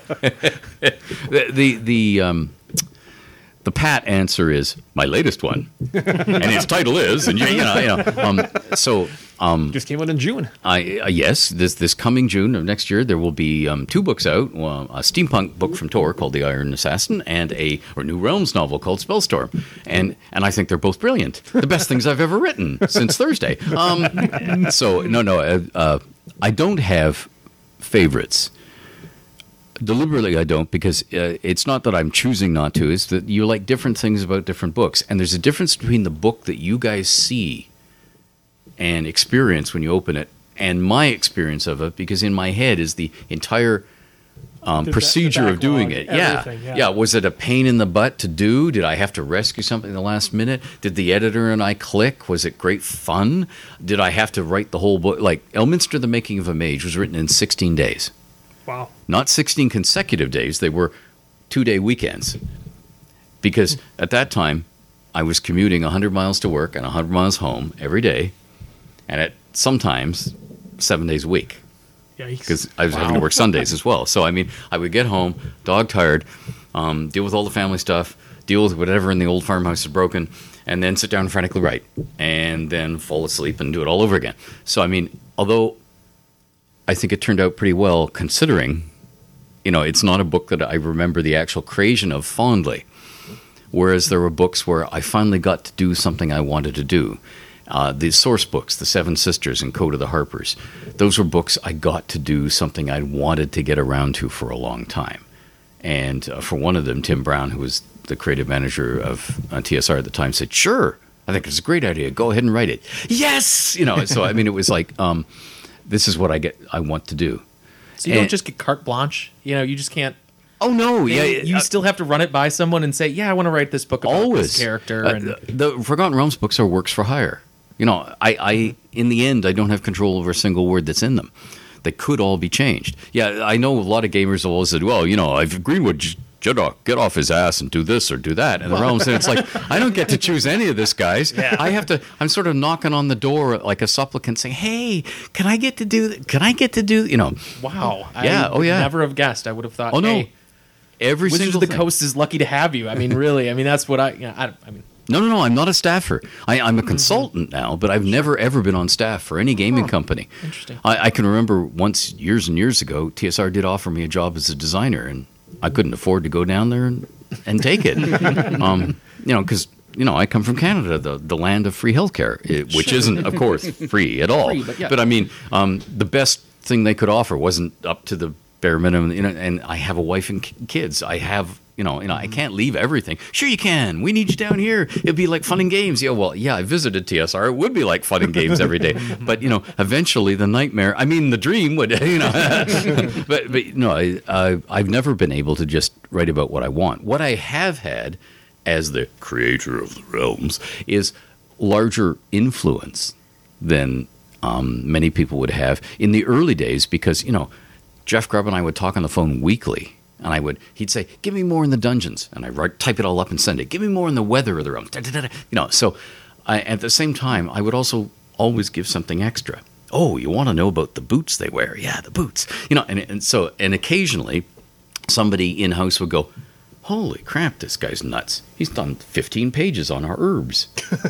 the the the um the pat answer is my latest one, and its title is, and you, you know, you know, um, so um, Just came out in June. I uh, yes, this this coming June of next year there will be um, two books out: well, a steampunk book from Tor called The Iron Assassin, and a or New Realms novel called Spellstorm, and and I think they're both brilliant, the best things I've ever written since Thursday. Um, so no, no, uh, uh, I don't have favorites. Deliberately, I don't, because uh, it's not that I'm choosing not to. It's that you like different things about different books. And there's a difference between the book that you guys see and experience when you open it and my experience of it, because in my head is the entire um, The ba- procedure the of doing backlog, it. Yeah. everything, yeah. yeah. Was it a pain in the butt to do? Did I have to rescue something in the last minute? Did the editor and I click? Was it great fun? Did I have to write the whole book? Like, Elminster, The Making of a Mage was written in sixteen days. Wow. Not sixteen consecutive days. They were two-day weekends. Because at that time, I was commuting one hundred miles to work and one hundred miles home every day, and at sometimes seven days a week. Yikes. Because I was having to work Sundays as well. So, I mean, I would get home, dog tired, um, deal with all the family stuff, deal with whatever in the old farmhouse is broken, and then sit down and frantically write, and then fall asleep and do it all over again. So, I mean, although I think it turned out pretty well, considering, you know, it's not a book that I remember the actual creation of fondly, whereas there were books where I finally got to do something I wanted to do. Uh, the source books, The Seven Sisters and Code of the Harpers, those were books I got to do something I wanted to get around to for a long time. And uh, for one of them, Tim Brown, who was the creative manager of uh, T S R at the time, said, "Sure, I think it's a great idea. Go ahead and write it." Yes! You know, so I mean, it was like, um, this is what I get. I want to do. So you And- don't just get carte blanche. You know, you just can't. Oh, no. Yeah, Yeah, you uh, still have to run it by someone and say, "Yeah, I want to write this book about always this character." Uh, and the, the Forgotten Realms books are works for hire. You know, I, I in the end, I don't have control over a single word that's in them. They could all be changed. Yeah, I know a lot of gamers have always said, "Well, you know, I've Greenwood j- get off, get off his ass and do this or do that." And the Realms, and it's like, I don't get to choose any of this, guys. Yeah. I have to. I'm sort of knocking on the door like a supplicant, saying, "Hey, can I get to do? th- Can I get to do? You know, wow, Yeah, I oh, yeah. would never have guessed. I would have thought, oh no, hey, every Wizards single of the thing. Coast is lucky to have you. I mean, really. I mean, that's what I. You know, I, I mean, No, no, no. I'm not a staffer. I, I'm a consultant now, but I've never ever been on staff for any gaming company. interesting. I, I can remember once years and years ago, T S R did offer me a job as a designer, and I couldn't afford to go down there and, and take it. um, you know, because you know I come from Canada, the the land of free healthcare, it, which isn't, of course, free at all. Free, but yeah. I mean, um, the best thing they could offer wasn't up to the bare minimum. You know, and I have a wife and k- kids. I have. You know, you know, I can't leave everything. Sure, you can. We need you down here. It'd be like fun and games. Yeah, well, yeah, I visited T S R. It would be like fun and games every day. But you know, eventually the nightmare. I mean, the dream would. You know, but but no, I, uh, I've never been able to just write about what I want. What I have had, as the creator of the realms, is larger influence than um, many people would have in the early days. Because you know, Jeff Grubb and I would talk on the phone weekly. And I would, he'd say, "Give me more in the dungeons," and I write, type it all up and send it. "Give me more in the weather of the realms." Da, da, da, da. You know, so I, at the same time, I would also always give something extra. Oh, you want to know about the boots they wear? Yeah, the boots. You know, and, and so, and occasionally, somebody in house would go, "Holy crap, this guy's nuts! He's done fifteen pages on our herbs.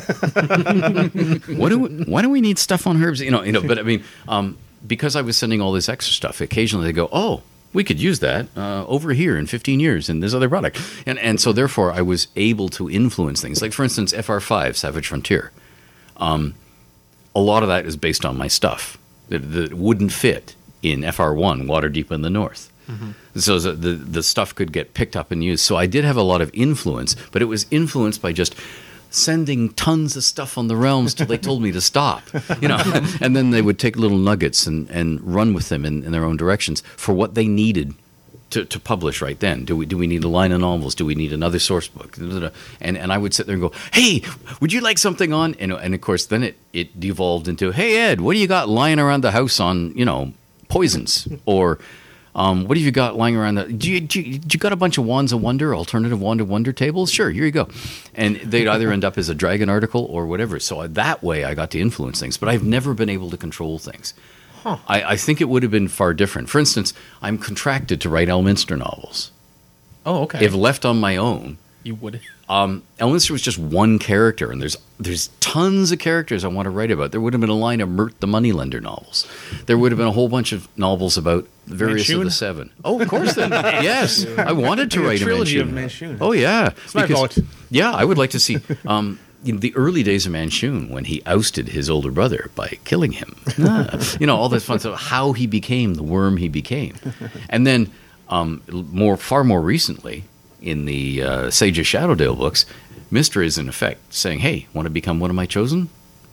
what do we, why do we need stuff on herbs? You know, you know. But I mean, um, because I was sending all this extra stuff, occasionally they go, "Oh, we could use that uh, over here in fifteen years in this other product." And and so therefore I was able to influence things. Like, for instance, F R five, Savage Frontier. Um, a lot of that is based on my stuff that, that wouldn't fit in F R one, Waterdeep in the North. Mm-hmm. So the, the, the stuff could get picked up and used. So I did have a lot of influence, but it was influenced by just sending tons of stuff on the realms till they told me to stop, you know, and then they would take little nuggets and, and run with them in, in their own directions for what they needed to, to publish right then. Do we do we need a line of novels? Do we need another source book? And and I would sit there and go, "Hey, would you like something on?" And, and of course, then it, it devolved into, "Hey, Ed, what do you got lying around the house on, you know, poisons?" Or Um, what have you got lying around? The, do, you, do, you, do you got a bunch of Wands of Wonder, alternative Wand of Wonder tables? Sure, here you go. And they'd either end up as a dragon article or whatever. So that way I got to influence things. But I've never been able to control things. Huh. I, I think it would have been far different. For instance, I'm contracted to write Elminster novels. oh, okay. If left on my own, you would. um, Elminster was just one character, and there's there's tons of characters I want to write about. There would have been a line of Mert the Moneylender novels. There would have been a whole bunch of novels about various of Manshoon? the seven. Oh, of course, then. Yes, I wanted to A write trilogy a of Manshoon. Manshoon. Oh yeah, my vote. Yeah, I would like to see. Um, in the early days of Manshoon, when he ousted his older brother by killing him, Ah, you know, all this fun stuff, how he became the worm he became, and then um, more, far more recently, in the uh, Sage of Shadowdale books, Mister is in effect saying, "Hey, want to become one of my chosen?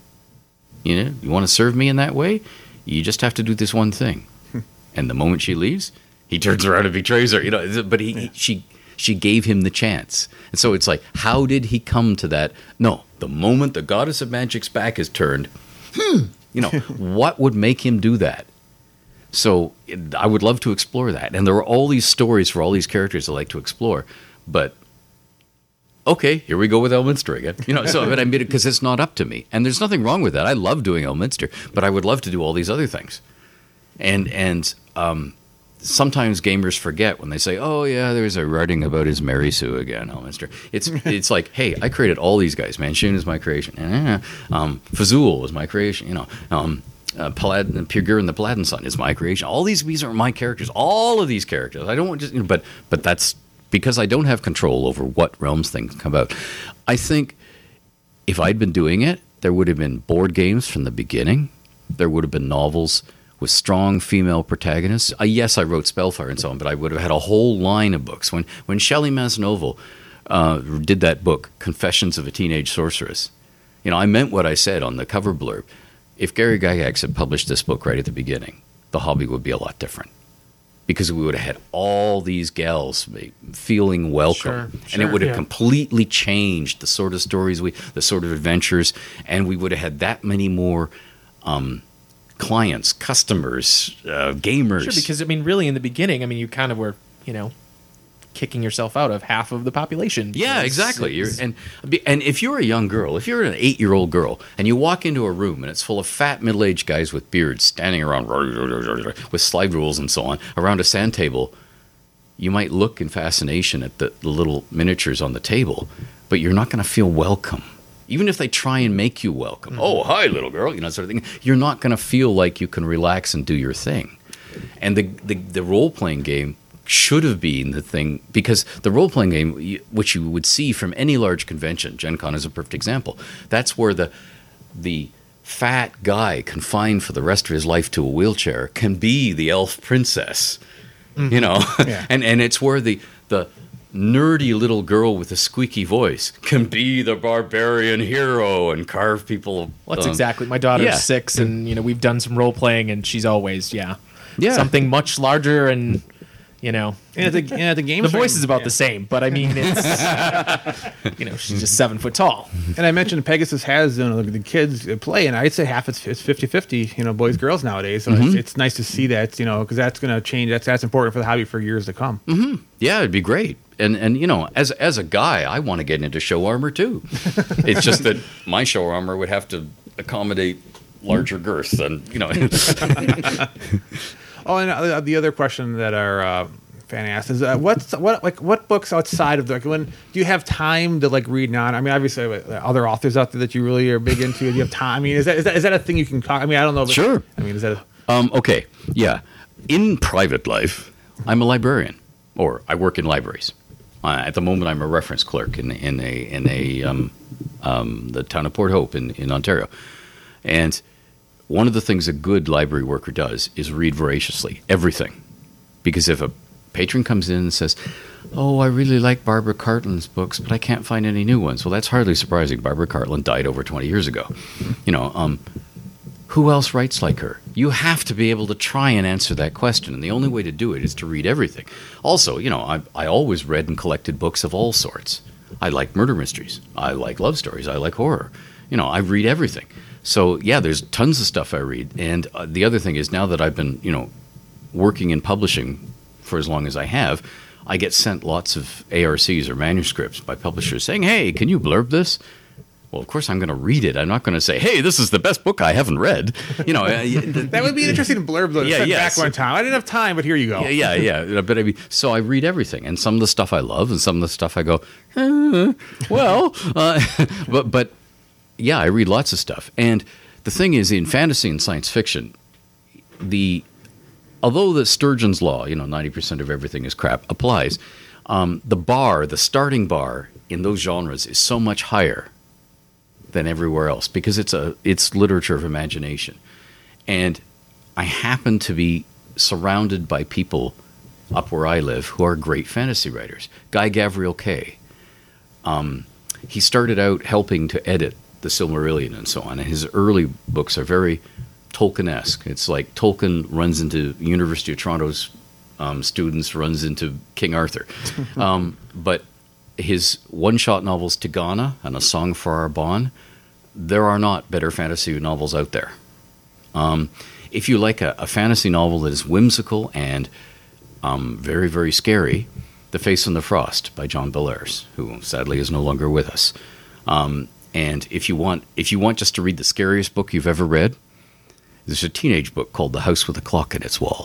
You know, you want to serve me in that way? You just have to do this one thing." And the moment she leaves, he turns around and betrays her. You know, but he, she she gave him the chance, and so it's like, how did he come to that? No, the moment the goddess of magic's back is turned, hmm, you know, what would make him do that? So it, I would love to explore that. And there are all these stories for all these characters I like to explore. But, okay, here we go with Elminster again. You know, so, but I mean, because it's not up to me. And there's nothing wrong with that. I love doing Elminster. But I would love to do all these other things. And, and um, sometimes gamers forget when they say, "Oh yeah, there's a writing about his Mary Sue again." Oh, Mister, it's it's like, hey, I created all these guys. Manchun is my creation. Um, Fazul was my creation. You know, um, uh, Paladin, Pirgurin the Paladin son is my creation. All these these are my characters. All of these characters. I don't want just, you know, but but that's because I don't have control over what Realms things come out. I think if I'd been doing it, there would have been board games from the beginning. There would have been novels with strong female protagonists. Uh, yes, I wrote Spellfire and so on, but I would have had a whole line of books. When when Shelley Masnovel uh, did that book, Confessions of a Teenage Sorceress, you know, I meant what I said on the cover blurb. If Gary Gygax had published this book right at the beginning, the hobby would be a lot different. Because we would have had all these gals feeling welcome. Sure, and sure, it would have yeah. completely changed the sort of stories, we, the sort of adventures, and we would have had that many more um, clients, customers, uh, gamers. Sure, because I mean, really, in the beginning, I mean, you kind of were, you know, kicking yourself out of half of the population. Yeah, It's- exactly. You're, it's- and and if you're a young girl, if you're an eight-year-old girl, and you walk into a room and it's full of fat middle-aged guys with beards standing around with slide rules and so on around a sand table, you might look in fascination at the, the little miniatures on the table, but you're not going to feel welcome. Even if they try and make you welcome. Mm-hmm. Oh, hi, little girl, you know, sort of thing. You're not going to feel like you can relax and do your thing. And the the, the role-playing game should have been the thing, because the role-playing game, which you would see from any large convention, Gen Con is a perfect example, that's where the the fat guy confined for the rest of his life to a wheelchair can be the elf princess, mm-hmm. you know, Yeah. and and it's where the the nerdy little girl with a squeaky voice can be the barbarian hero and carve people. Well, that's um, exactly. My daughter's yeah. six, and you know, we've done some role playing, and she's always, yeah, Yeah. something much larger, and you know, And at the, and at the game the stream- voice is about yeah. the same, but I mean, it's you know, she's just seven foot tall. And I mentioned Pegasus has, you know, the kids play, and I'd say half it's it's fifty-fifty, you know, boys, girls nowadays. So Mm-hmm. it's, it's nice to see that, you know, because that's going to change. That's that's important for the hobby for years to come. Yeah, it'd be great. And and you know, as as a guy, I want to get into show armor too. It's just that my show armor would have to accommodate larger girth than, you know. Oh, and uh, the other question that our uh, fan asked is, uh, what's what like what books outside of the, like, when do you have time to like read non? I mean, obviously, uh, other authors out there that you really are big into. Do you have time? I mean, is that is that, is that a thing you can talk? I mean, I don't know. If it- Sure. I mean, is that a, Um, okay, yeah. In private life, I'm a librarian, or I work in libraries. Uh, at the moment, I'm a reference clerk in in a in a um, um, the town of Port Hope in, in Ontario, and one of the things a good library worker does is read voraciously everything, because if a patron comes in and says, "Oh, I really like Barbara Cartland's books, but I can't find any new ones," well, that's hardly surprising. Barbara Cartland died over twenty years ago. You know. Um, Who else writes like her? You have to be able to try and answer that question, and the only way to do it is to read everything. Also, you know, I, I always read and collected books of all sorts. I like murder mysteries. I like love stories. I like horror. You know, I read everything. So, yeah, there's tons of stuff I read. And uh, the other thing is, now that I've been, you know, working in publishing for as long as I have, I get sent lots of A R Cs or manuscripts by publishers saying, "Hey, can you blurb this?" Well, of course, I'm going to read it. I'm not going to say, "Hey, this is the best book I haven't read." You know, uh, that would be an interesting blurb though. To Yeah, send yes. back one time. I didn't have time, but here you go. yeah, yeah, yeah. But I mean, so I read everything, and some of the stuff I love, and some of the stuff I go, eh, well, uh, but but yeah, I read lots of stuff. And the thing is, in fantasy and science fiction, the although the Sturgeon's law, you know, ninety percent of everything is crap, applies. Um, the bar, the starting bar in those genres is so much higher than everywhere else, because it's a it's literature of imagination. And I happen to be surrounded by people up where I live who are great fantasy writers. Guy Gavriel Kay. Um, he started out helping to edit the Silmarillion and so on, and his early books are very Tolkien-esque. It's like Tolkien runs into University of Toronto's um, students, runs into King Arthur. um, but his one-shot novels, Tigana and A Song for Arbonne, there are not better fantasy novels out there. Um, if you like a, a fantasy novel that is whimsical and um, very, very scary, The Face on the Frost by John Bellairs, who sadly is no longer with us. Um, and if you want, if you want just to read the scariest book you've ever read, there's a teenage book called The House with a Clock in Its Walls.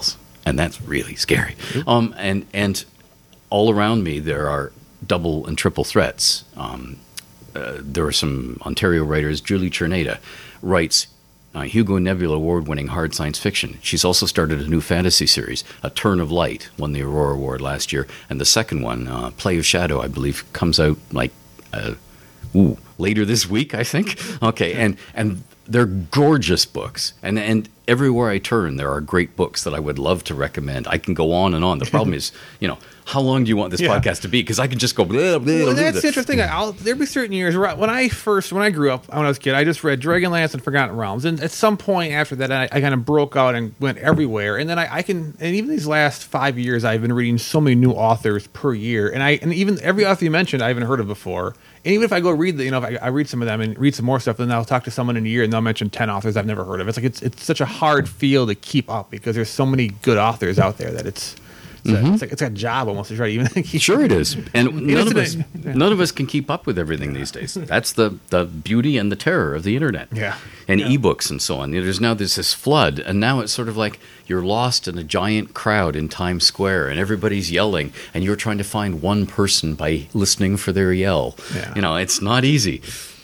and that's really scary. Um, and and all around me there are double and triple threats. Um, uh, there are some Ontario writers. Julie Cherneda writes uh, Hugo Nebula Award-winning hard science fiction. She's also started a new fantasy series, A Turn of Light, won the Aurora Award last year, and the second one, uh, Play of Shadow, I believe, comes out like uh, ooh, later this week, I think. Okay, and and they're gorgeous books, and and everywhere I turn, there are great books that I would love to recommend. I can go on and on. The problem is, you know, how long do you want this Yeah. podcast to be? Because I can just go. Blah, blah, Well, blah, that's blah. the interesting. I'll, there'd be certain years where I- when I first, when I grew up, when I was a kid, I just read Dragonlance and Forgotten Realms, and at some point after that, I, I kind of broke out and went everywhere. And then I, I can, and even these last five years, I've been reading so many new authors per year, and I, and even every author you mentioned, I haven't heard of before. And even if I go read the, you know, if I, I read some of them and read some more stuff, then I'll talk to someone in a year and they'll mention ten authors I've never heard of. It's like it's it's such a hard field to keep up because there's so many good authors out there that it's. It's, a, it's like it's a job almost to try to even keep. Sure, it is, and none of us, today. Yeah. none of us can keep up with everything these days. That's the the beauty and the terror of the internet. Yeah. and Yeah. ebooks and so on. There's now there's this flood, and now it's sort of like you're lost in a giant crowd in Times Square, and everybody's yelling, and you're trying to find one person by listening for their yell. Yeah. You know, it's not easy.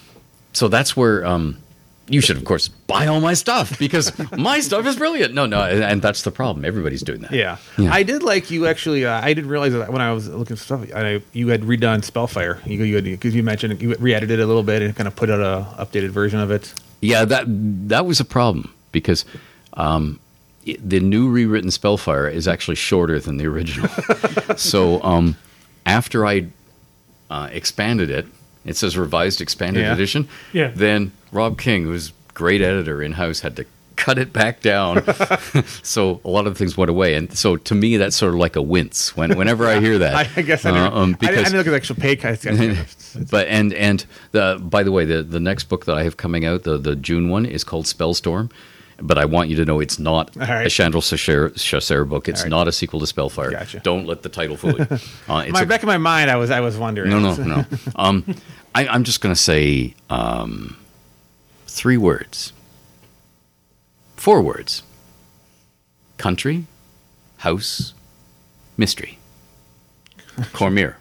So that's where. Um, You should, of course, buy all my stuff because my stuff is brilliant. No, no, and, and that's the problem. Everybody's doing that. Yeah. Yeah. I did like you actually. Uh, I didn't realize that when I was looking for stuff, I, you had redone Spellfire. You, you had because you mentioned you re-edited it a little bit and kind of put out a updated version of it. Yeah, that that was a problem because um, it, the new rewritten Spellfire is actually shorter than the original. So um, after I uh, expanded it, it says revised expanded Yeah. edition. Yeah. Then Rob King, who's a great editor in house, had to cut it back down. So a lot of things went away, and so to me that's sort of like a wince when whenever I hear that. I, I guess I Uh, didn't, um, I, didn't, I because didn't look at the actual pay cut. but and and the by the way, the the next book that I have coming out, the the June one, is called Spellstorm. But I want you to know it's not All right. a Chandra Chasseur Chasseur book. It's All right. not a sequel to Spellfire. Gotcha. Don't let the title fool you. Uh, it's my a- back in my mind, I was I was wondering. no, no, no. Um, I, I'm just going to say um, three words, four words: country, house, mystery, Cormier.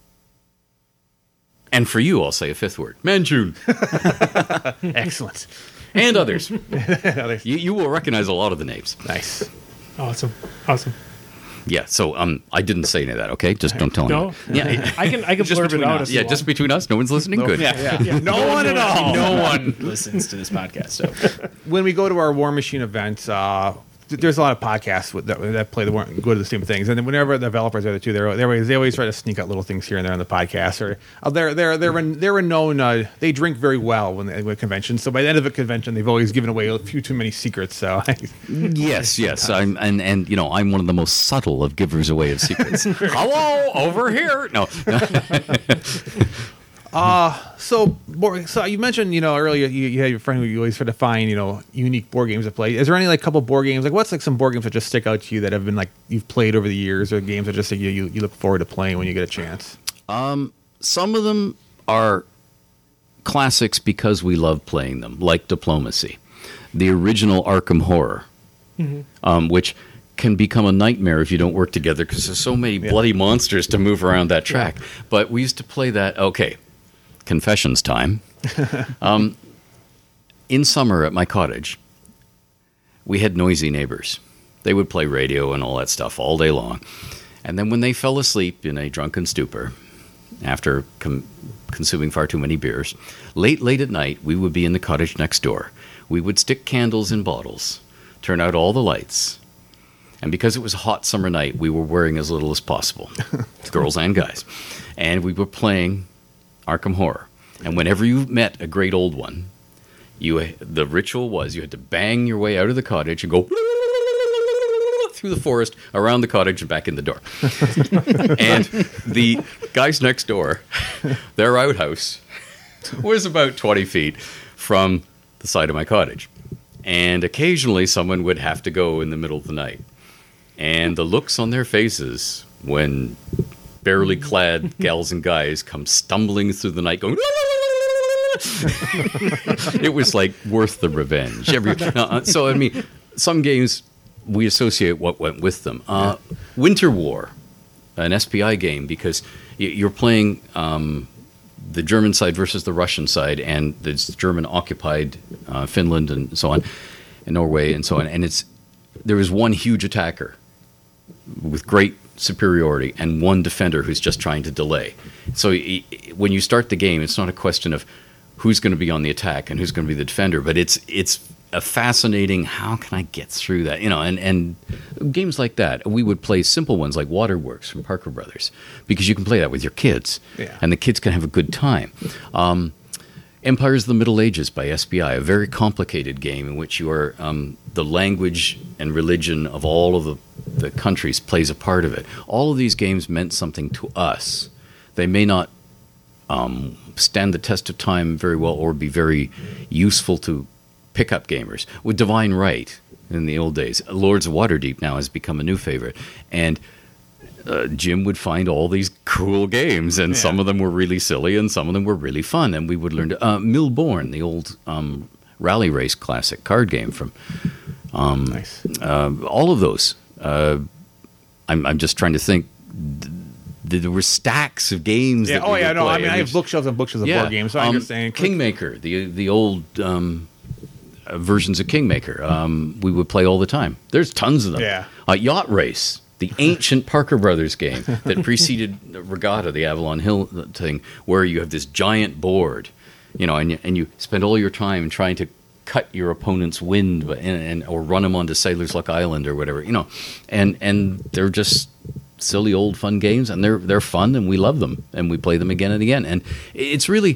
And for you, I'll say a fifth word: Manchun. Excellent. And others. Others. You, you will recognize a lot of the names. Nice. Awesome. Awesome. Yeah, so um, I didn't say any of that, okay? Just don't tell No? anyone. Yeah, I can I can just blurb it between out. us. if Yeah, you just want. between us. No one's listening. Good. Yeah. No one at all. No one listens to this podcast. So When we go to our War Machine events, uh, th- there's a lot of podcasts with, that, that play the war, go to the same things, and then whenever the developers are there too, they're, they're always, they always try to sneak out little things here and there on the podcast. Or uh, they're they're they're in, they're in known. Uh, they drink very well when they at conventions. So by the end of a convention, they've always given away a few too many secrets. So Yes, yes. I'm and and you know I'm one of the most subtle of givers away of secrets. Hello, over here. No, So, board- so you mentioned, you know, earlier you, you had your friend who you always try to find, you know, unique board games to play. Is there any like couple board games? Like, what's like some board games that just stick out to you that have been like you've played over the years, or games that just like, you you you look forward to playing when you get a chance? some of them are classics because we love playing them, like Diplomacy, the original Arkham Horror, um, which can become a nightmare if you don't work together because there's so many bloody monsters to move around that track. But we used to play that. Okay, confessions time. um, in summer at my cottage, we had noisy neighbors. They would play radio and all that stuff all day long. And then when they fell asleep in a drunken stupor, after com- consuming far too many beers, late, late at night, we would be in the cottage next door. We would stick candles in bottles, turn out all the lights, and because it was a hot summer night, we were wearing as little as possible, girls and guys. And we were playing Arkham Horror. And whenever you met a great old one, you the ritual was you had to bang your way out of the cottage and go through the forest, around the cottage, and back in the door. And the guys next door, their outhouse was about twenty feet from the side of my cottage. And occasionally someone would have to go in the middle of the night. And the looks on their faces when barely clad gals and guys come stumbling through the night going... It was like worth the revenge. Every, uh, so, I mean, some games we associate what went with them. Uh, Winter War, an S P I game, because y- you're playing um, the German side versus the Russian side, and it's German occupied uh, Finland and so on, and Norway and so on. And it's there is one huge attacker with great superiority and one defender who's just trying to delay. So y- y- when you start the game, it's not a question of who's going to be on the attack and who's going to be the defender, but it's it's a fascinating, how can I get through that? You know, and, and games like that, we would play simple ones like Waterworks from Parker Brothers, because you can play that with your kids, Yeah. and the kids can have a good time. Um, Empires of the Middle Ages by S P I, a very complicated game in which you are, um, the language and religion of all of the, the countries plays a part of it. All of these games meant something to us. They may not um, stand the test of time very well or be very useful to pickup gamers. With Divine Right in the old days, Lords of Waterdeep now has become a new favorite, and uh, Jim would find all these cool games, and Yeah. some of them were really silly, and some of them were really fun, and we would learn to uh, Millborn, the old um, rally race classic card game from Nice. uh, all of those. Uh, I'm, I'm just trying to think. Th- There were stacks of games. Yeah. that Oh we yeah. would No. I play, mean, I and have we- bookshelves and bookshelves of board games, so I um, understand. Kingmaker, the the old um, uh, versions of Kingmaker, um, we would play all the time. There's tons of them. Yeah. Uh, Yacht Race, the ancient Parker Brothers game that preceded Regatta, the Avalon Hill thing, where you have this giant board, you know, and you, and you spend all your time trying to cut your opponent's wind, but- and, and or run them onto Sailor's Luck Island or whatever, you know, and and they're just silly old fun games, and they're they're fun, and we love them, and we play them again and again, and it's really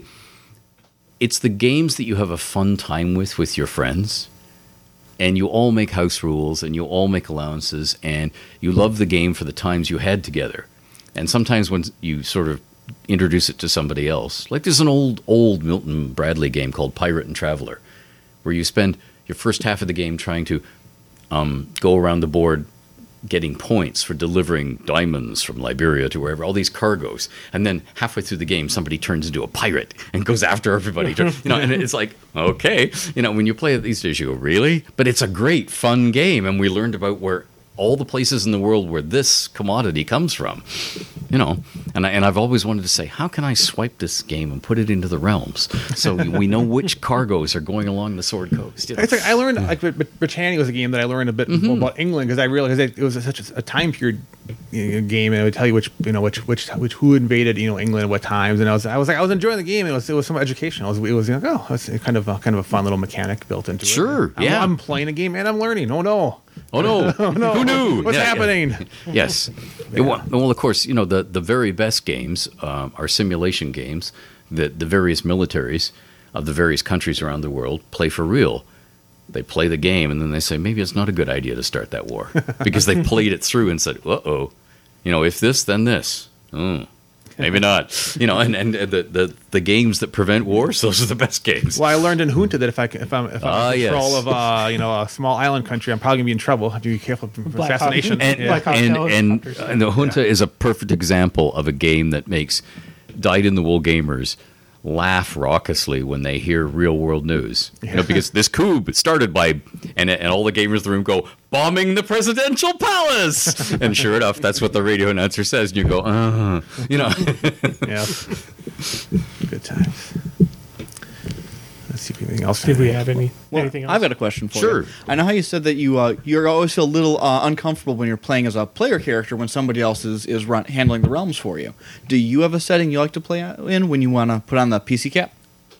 it's the games that you have a fun time with with your friends, and you all make house rules, and you all make allowances, and you love the game for the times you had together. And sometimes when you sort of introduce it to somebody else, like there's an old old Milton Bradley game called Pirate and Traveler, where you spend your first half of the game trying to um, go around the board getting points for delivering diamonds from Liberia to wherever, all these cargoes. And then halfway through the game, somebody turns into a pirate and goes after everybody. To, you know, and it's like, okay. You know, when you play it these days, you go, really? But it's a great, fun game. And we learned about where all the places in the world where this commodity comes from. You know, and, I, and I've always wanted to say, how can I swipe this game and put it into the realms so we know which cargoes are going along the Sword Coast? You know? It's like I learned like Brit- Brit- Britannia was a game that I learned a bit Mm-hmm. more about England, because I realized it, it was a, such a, a time period, you know, game, and it would tell you which you know which which which who invaded you know England at what times, and I was I was like I was enjoying the game, and it was it was some education. I was it was like, oh, it's kind of a, kind of a fun little mechanic built into it. Sure, I'm, yeah. I'm playing a game and I'm learning. Oh no, Oh no! no. Who knew? What's Yeah, yeah. happening? Yes. Yeah, Well, well, of course, you know the the very best games um, are simulation games that the various militaries of the various countries around the world play for real. They play the game, and then they say maybe it's not a good idea to start that war because they played it through and said, "Uh oh, you know, if this, then this." Mm. Maybe not, you know, and, and the, the the games that prevent wars, those are the best games. Well, I learned in Junta that if I if I'm if I'm Ah, in control yes. of uh, you know a small island country, I'm probably gonna be in trouble. I have to be careful from Black Hawk- assassination. and Yeah. Black Hawk and, and, helicopters. and the Junta is a perfect example of a game that makes dyed-in-the-wool gamers laugh raucously when they hear real-world news. You know, because this coup started by, and, and all the gamers in the room go, bombing the presidential palace! And sure enough, that's what the radio announcer says, and you go, uh, you know. Yeah. Good times. Let's see if we have anything else. Did we have any Well, anything else? I've got a question for Sure. you. I know how you said that you uh, you always feel a little uh, uncomfortable when you're playing as a player character when somebody else is is run, handling the realms for you. Do you have a setting you like to play in when you want to put on the P C cap?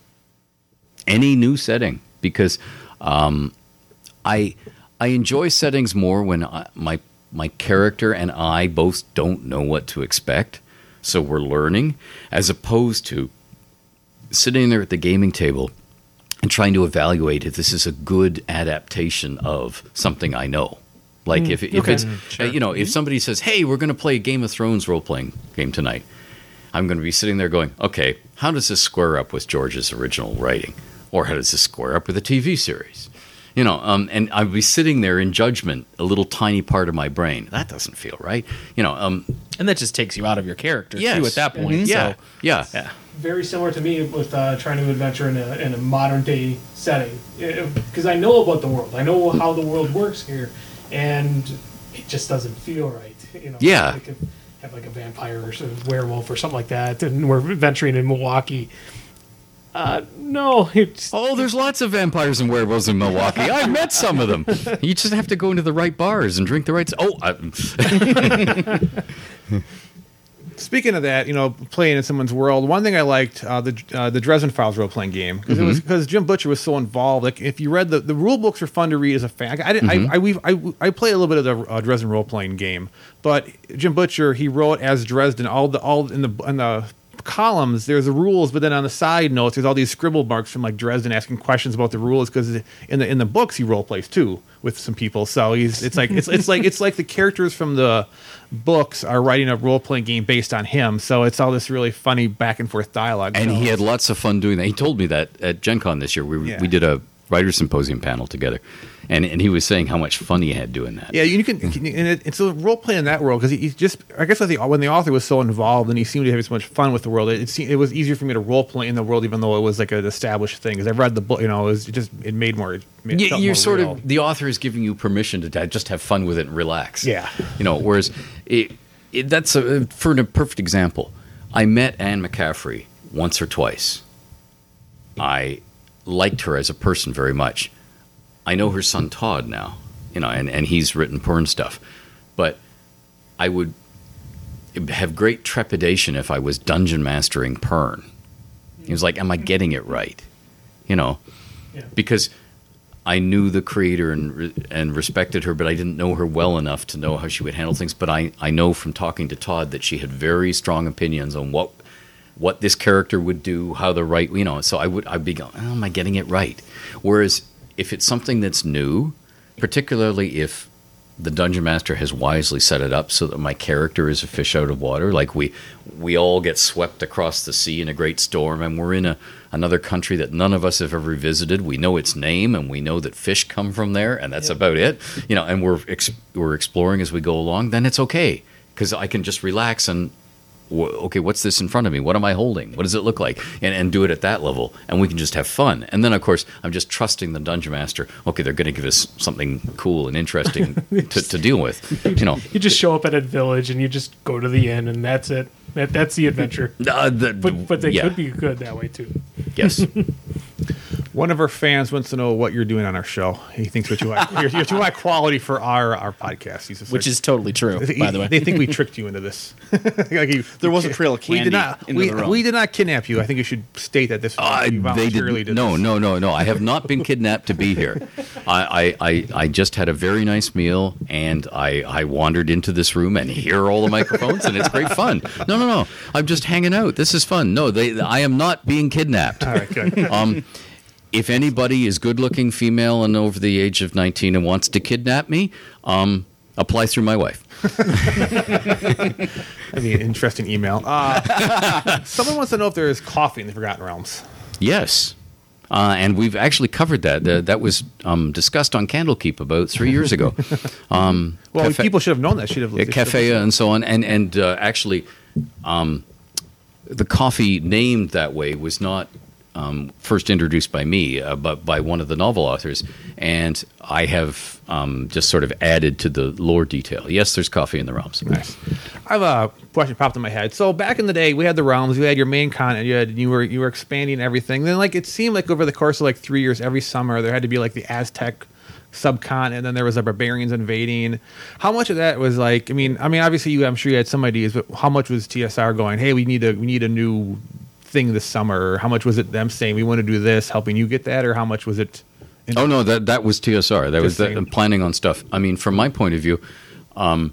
Any new setting, because um, I I enjoy settings more when I, my my character and I both don't know what to expect, so we're learning, as opposed to sitting there at the gaming table and trying to evaluate if this is a good adaptation of something I know. Like if, if okay. it's uh, you know, if somebody says, "Hey, we're going to play a Game of Thrones role playing game tonight," I'm going to be sitting there going, "Okay, how does this square up with George's original writing, or how does this square up with a T V series?" You know, um, and I'd be sitting there in judgment, a little tiny part of my brain. That doesn't feel right. You know, um, And that just takes you out of your character yes. too at that point. Mhm. Yeah, So, yeah, yeah. Very similar to me with uh, trying to adventure in a, in a modern day setting, because I know about the world. I know how the world works here, and it just doesn't feel right. You know, Yeah. Like if, have like a vampire or some werewolf or something like that, and we're venturing in Milwaukee. Uh, no, it's Oh, there's lots of vampires and werewolves in Milwaukee. I've met some of them. You just have to go into the right bars and drink the right. Oh, I, Speaking of that, you know, playing in someone's world. One thing I liked uh, the uh, the Dresden Files role playing game because it was because Jim Butcher was so involved. Like if you read the the rule books are fun to read as a fan. I didn't, I, I, we've, I I play a little bit of the uh, Dresden role playing game, but Jim Butcher he wrote as Dresden all the all in the in the columns there's the rules, but then on the side notes there's all these scribble marks from like Dresden asking questions about the rules because in the in the books he role plays too with some people. So he's it's like it's it's like it's like the characters from the books are writing a role playing game based on him. So it's all this really funny back and forth dialogue. and So he had lots of fun doing that. He told me that at Gen Con this year. We Yeah. we did a writer's symposium panel together, and and he was saying how much fun he had doing that. Yeah, you can, and it, it's a role play in that world because he's just. I guess when the, when the author was so involved and he seemed to have so much fun with the world, it, it, seemed, it was easier for me to role play in the world, even though it was like an established thing. Because I read the book, you know, it was it just it made more. It made, You, felt you're more sort real. of the author is giving you permission to t- just have fun with it and relax. Yeah. you know. Whereas it, it, that's a, for a perfect example. I met Anne McCaffrey once or twice. I liked her as a person very much. I know her son Todd now, you know, and, and he's written porn stuff. But I would have great trepidation if I was dungeon mastering Pern. He was like, am I getting it right? You know, yeah. because I knew the creator and re- and respected her, but I didn't know her well enough to know how she would handle things. But I, I know from talking to Todd that she had very strong opinions on what what this character would do, how the right, you know. So I would I'd be going, oh, am I getting it right? Whereas if it's something that's new, particularly if the dungeon master has wisely set it up so that my character is a fish out of water, like we we all get swept across the sea in a great storm, and we're in a another country that none of us have ever visited. We know its name, and we know that fish come from there, and that's Yep. about it. You know, and we're ex- we're exploring as we go along. Then it's okay because I can just relax and w- okay, what's this in front of me? What am I holding? What does it look like? And and do it at that level, and we can just have fun. And then of course I'm just trusting the dungeon master. Okay, they're going to give us something cool and interesting to, to deal with. You know, You just show up at a village and you just go to the inn, and that's it. That that's the adventure. uh, the, But but they yeah, could be good that way too. yes. One of our fans wants to know what you're doing on our show. He thinks we're too high, you're, you're too high quality for our our podcast. He's just Which like- is totally true, He- by the way. They think we tricked you into this. Like you- There was a trail of We candy did not. into We, the room. we did not kidnap you. I think you should state that this. Uh, you they voluntarily did did no, this. no, no, no. I have not been kidnapped to be here. I, I, I, I just had a very nice meal, and I, I wandered into this room, and here are all the microphones, and it's great fun. No, no, no. I'm just hanging out. This is fun. No, they. I am not being kidnapped. All right, good. Um, if anybody is good-looking, female, and over the age of nineteen and wants to kidnap me, um, apply through my wife. That'd be an interesting email. Uh, someone wants to know if there is coffee in the Forgotten Realms. Yes. Uh, and we've actually covered that. Uh, that was um, discussed on Candlekeep about three years ago. Um, Well, Cafe- people should have known that. Should have. uh, Cafe and so on. And, and uh, actually, um, the coffee named that way was not um, first introduced by me, uh, but by one of the novel authors. And I have um, just sort of added to the lore detail. Yes, there's coffee in the realms. Nice. I have a question popped in my head. So back in the day, we had the realms. You had your main content. You had you were you were expanding everything. Then like it seemed like over the course of like three years, every summer there had to be like the Aztec subcontinent, and then there was the barbarians invading. How much of that was like? I mean, I mean, obviously you. I'm sure you had some ideas, but how much was T S R going? Hey, we need a we need a new thing this summer. Or how much was it them saying we want to do this, helping you get that, or how much was it? Oh no, that that was T S R. That was Just the, saying. planning on stuff. I mean, from my point of view, um,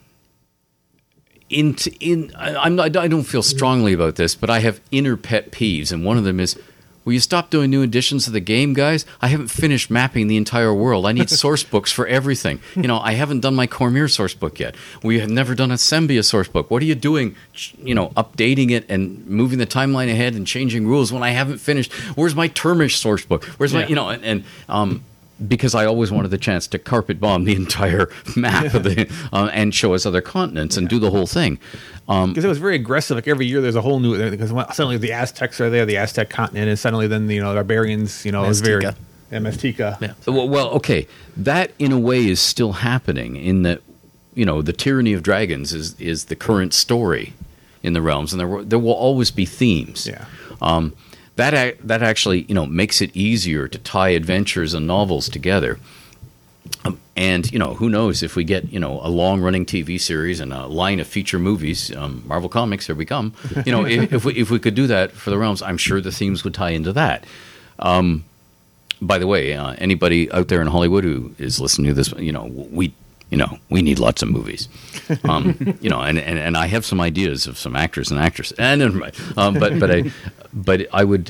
in in I, I'm not, I don't feel strongly about this, but I have inner pet peeves, and one of them is, will you stop doing new editions to the game, guys? I haven't finished mapping the entire world. I need source books for everything. You know, I haven't done my Cormyr source book yet. We have never done a Sembia source book. What are you doing? Ch- You know, updating it and moving the timeline ahead and changing rules when I haven't finished. Where's my Termish source book? Where's my, Yeah. you know, and, and um, because I always wanted the chance to carpet bomb the entire map of the uh, and show us other continents and do the whole thing. Um, Because it was very aggressive. Like every year, there's a whole new. Because suddenly the Aztecs are there, the Aztec continent, and suddenly then you know the barbarians. You know, it was very. Azteca. Amnestica. Yeah. Well, well, okay, that in a way is still happening in that, you know, the Tyranny of Dragons is is the current story in the realms, and there will- there will always be themes. Yeah. Um, that ac- that actually, you know, makes it easier to tie adventures and novels together. Um, and you know, who knows if we get, you know, a long running T V series and a line of feature movies, um, Marvel Comics, here we come. You know, if, if we if we could do that for the realms, I'm sure the themes would tie into that. Um, by the way, uh, anybody out there in Hollywood who is listening to this, you know, we you know we need lots of movies. Um, you know, and, and, and I have some ideas of some actors and actresses. And never mind. Um, but but I but I would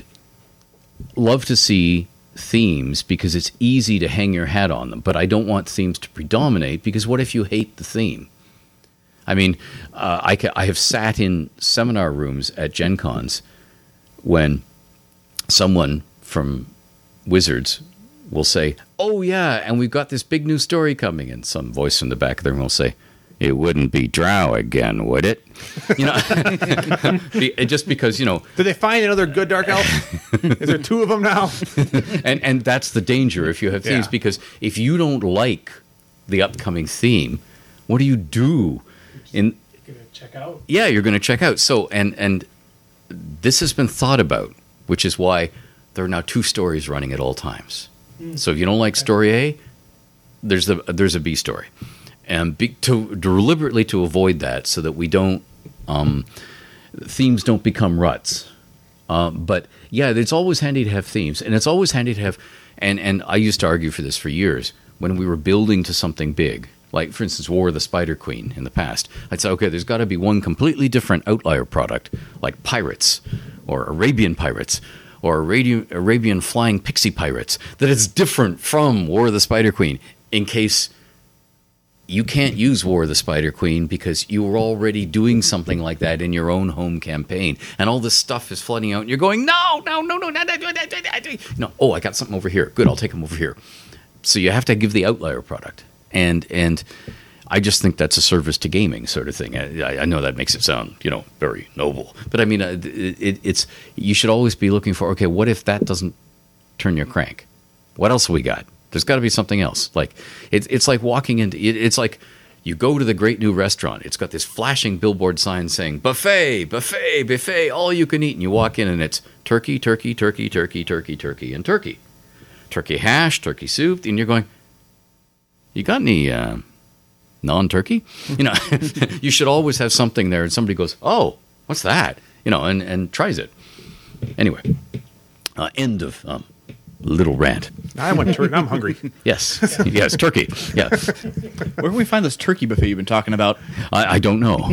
love to see themes because it's easy to hang your hat on them, but I don't want themes to predominate because what if you hate the theme? I mean, uh, I, ca- I have sat in seminar rooms at Gen Cons when someone from Wizards will say, oh yeah, and we've got this big new story coming, and some voice from the back of the room will say, it wouldn't be Drow again, would it? You know, Be- just because, you know, Did they find another good dark elf? Is there two of them now? and and that's the danger if you have themes, Yeah. because if you don't like the upcoming theme, what do you do? In Gonna check out. yeah, you're going to check out. So and and this has been thought about, which is why there are now two stories running at all times. So if you don't like story A, there's the there's a B story, and be, to deliberately to avoid that, so that we don't um, themes don't become ruts. Um, but yeah, it's always handy to have themes, and it's always handy to have. And and I used to argue for this for years when we were building to something big, like for instance, War of the Spider Queen in the past. I'd say, okay, there's got to be one completely different outlier product, like pirates or Arabian pirates. Or Arabian, Arabian flying pixie pirates, that is different from War of the Spider Queen, in case you can't use War of the Spider Queen because you were already doing something like that in your own home campaign, and all this stuff is flooding out, and you're going, no, no, no, no, no, no, no, no, no. No, oh, I got something over here. Good, I'll take them over here. So you have to give the outlier product, and and I just think that's a service to gaming sort of thing. I, I know that makes it sound, you know, very noble, but I mean, uh, it, it, it's you should always be looking for, okay, what if that doesn't turn your crank? What else have we got? There's got to be something else. Like it's it's like walking into it, it's like you go to the great new restaurant. It's got this flashing billboard sign saying buffet, buffet, buffet, all you can eat, and you walk in and it's turkey, turkey, turkey, turkey, turkey, turkey, and turkey, turkey hash, turkey soup, and you're going, you got any? Uh, non-turkey, you know, you should always have something there, and somebody goes, "Oh, what's that?" You know, and, and tries it. Anyway, uh, end of um, little rant. I went turkey. I'm hungry. Yes, yes, turkey. Yeah, Where can we find this turkey buffet you've been talking about? I, I don't know.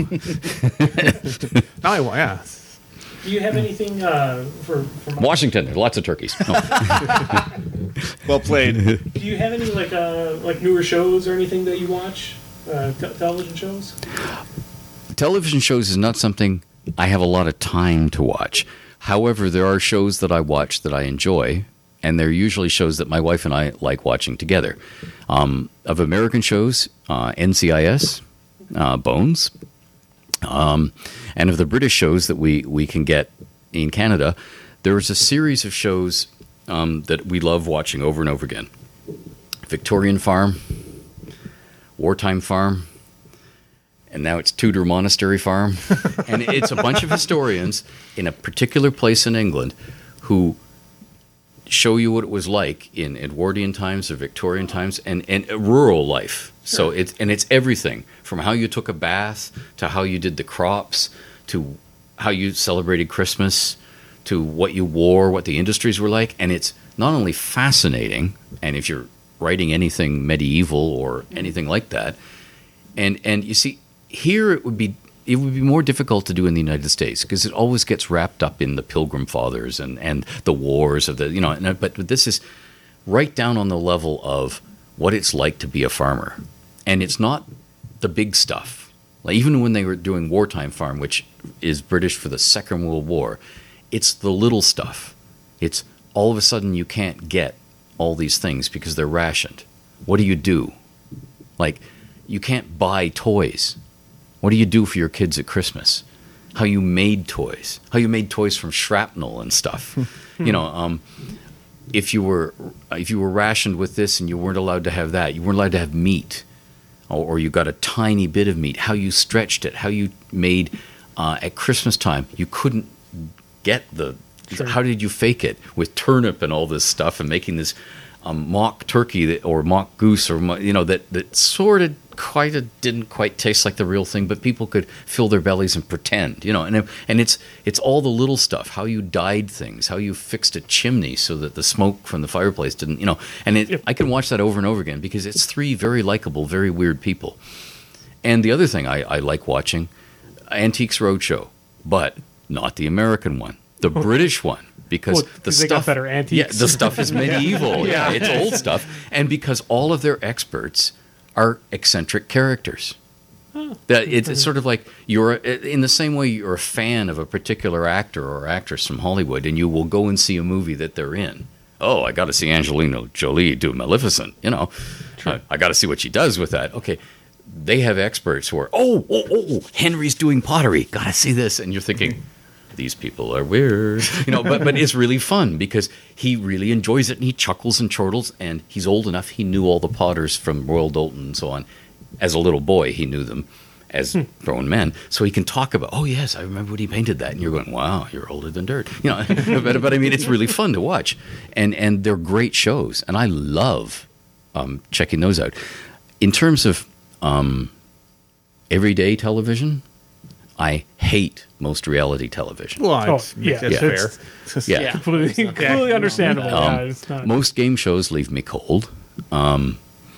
Now I want. Yeah. Do you have anything uh, for, for my, Washington, there's lots of turkeys. No. Well played. Do you have any like uh, like newer shows or anything that you watch? Uh, te- television shows? Television shows is not something I have a lot of time to watch. However, there are shows that I watch that I enjoy, and they're usually shows that my wife and I like watching together. Um, of American shows, uh, N C I S, uh, Bones, um, and of the British shows that we, we can get in Canada, there is a series of shows um, that we love watching over and over again. Victorian Farm, Wartime Farm, and now it's Tudor Monastery Farm. And it's a bunch of historians in a particular place in England who show you what it was like in Edwardian times or Victorian times and, and rural life. So it's and it's everything from how you took a bath to how you did the crops to how you celebrated Christmas to what you wore, what the industries were like. And it's not only fascinating, and if you're writing anything medieval or anything like that, and and you see here it would be it would be more difficult to do in the United States because it always gets wrapped up in the Pilgrim Fathers and, and the wars of the you know and, but this is right down on the level of what it's like to be a farmer, and it's not the big stuff. Like even when they were doing Wartime Farm, which is British for the Second World War, it's the little stuff. It's all of a sudden you can't get all these things because they're rationed. What do you do? Like, you can't buy toys. What do you do for your kids at Christmas? How you made toys. How you made toys from shrapnel and stuff. You know, um, if you were if you were rationed with this and you weren't allowed to have that, you weren't allowed to have meat, or, or you got a tiny bit of meat, how you stretched it, how you made uh, at Christmas time, you couldn't get the. Sure. How did you fake it with turnip and all this stuff and making this um, mock turkey that, or mock goose or mo- you know that that sort of quite a, didn't quite taste like the real thing, but people could fill their bellies and pretend, you know, and and it's it's all the little stuff, how you dyed things, how you fixed a chimney so that the smoke from the fireplace didn't, you know, and it, Yep. I can watch that over and over again because it's three very likable, very weird people. And the other thing I, I like watching, Antiques Roadshow, but not the American one, the British one. Because Well, the 'cause they stuff, got better antiques. yeah, the stuff is medieval. yeah. it's old stuff, and because all of their experts are eccentric characters. That it's, it's sort of like you're in the same way you're a fan of a particular actor or actress from Hollywood, and you will go and see a movie that they're in. Oh, I got to see Angelina Jolie do Maleficent. You know, I, I got to see what she does with that. Okay, they have experts who are oh oh oh Henry's doing pottery. Got to see this, and you're thinking. These people are weird, you know, but but it's really fun because he really enjoys it and he chuckles and chortles, and he's old enough. He knew all the potters from Royal Doulton and so on. As a little boy, he knew them as grown men, so he can talk about. Oh yes, I remember when he painted that, and you're going, wow, you're older than dirt, you know. but but I mean, it's really fun to watch, and and they're great shows, and I love um, checking those out. In terms of um, everyday television. I hate most reality television. Well, Oh, it's, yeah, that's yeah. fair. Yeah. completely, completely understandable. Um, yeah, it's not. Most game shows leave me cold. Um,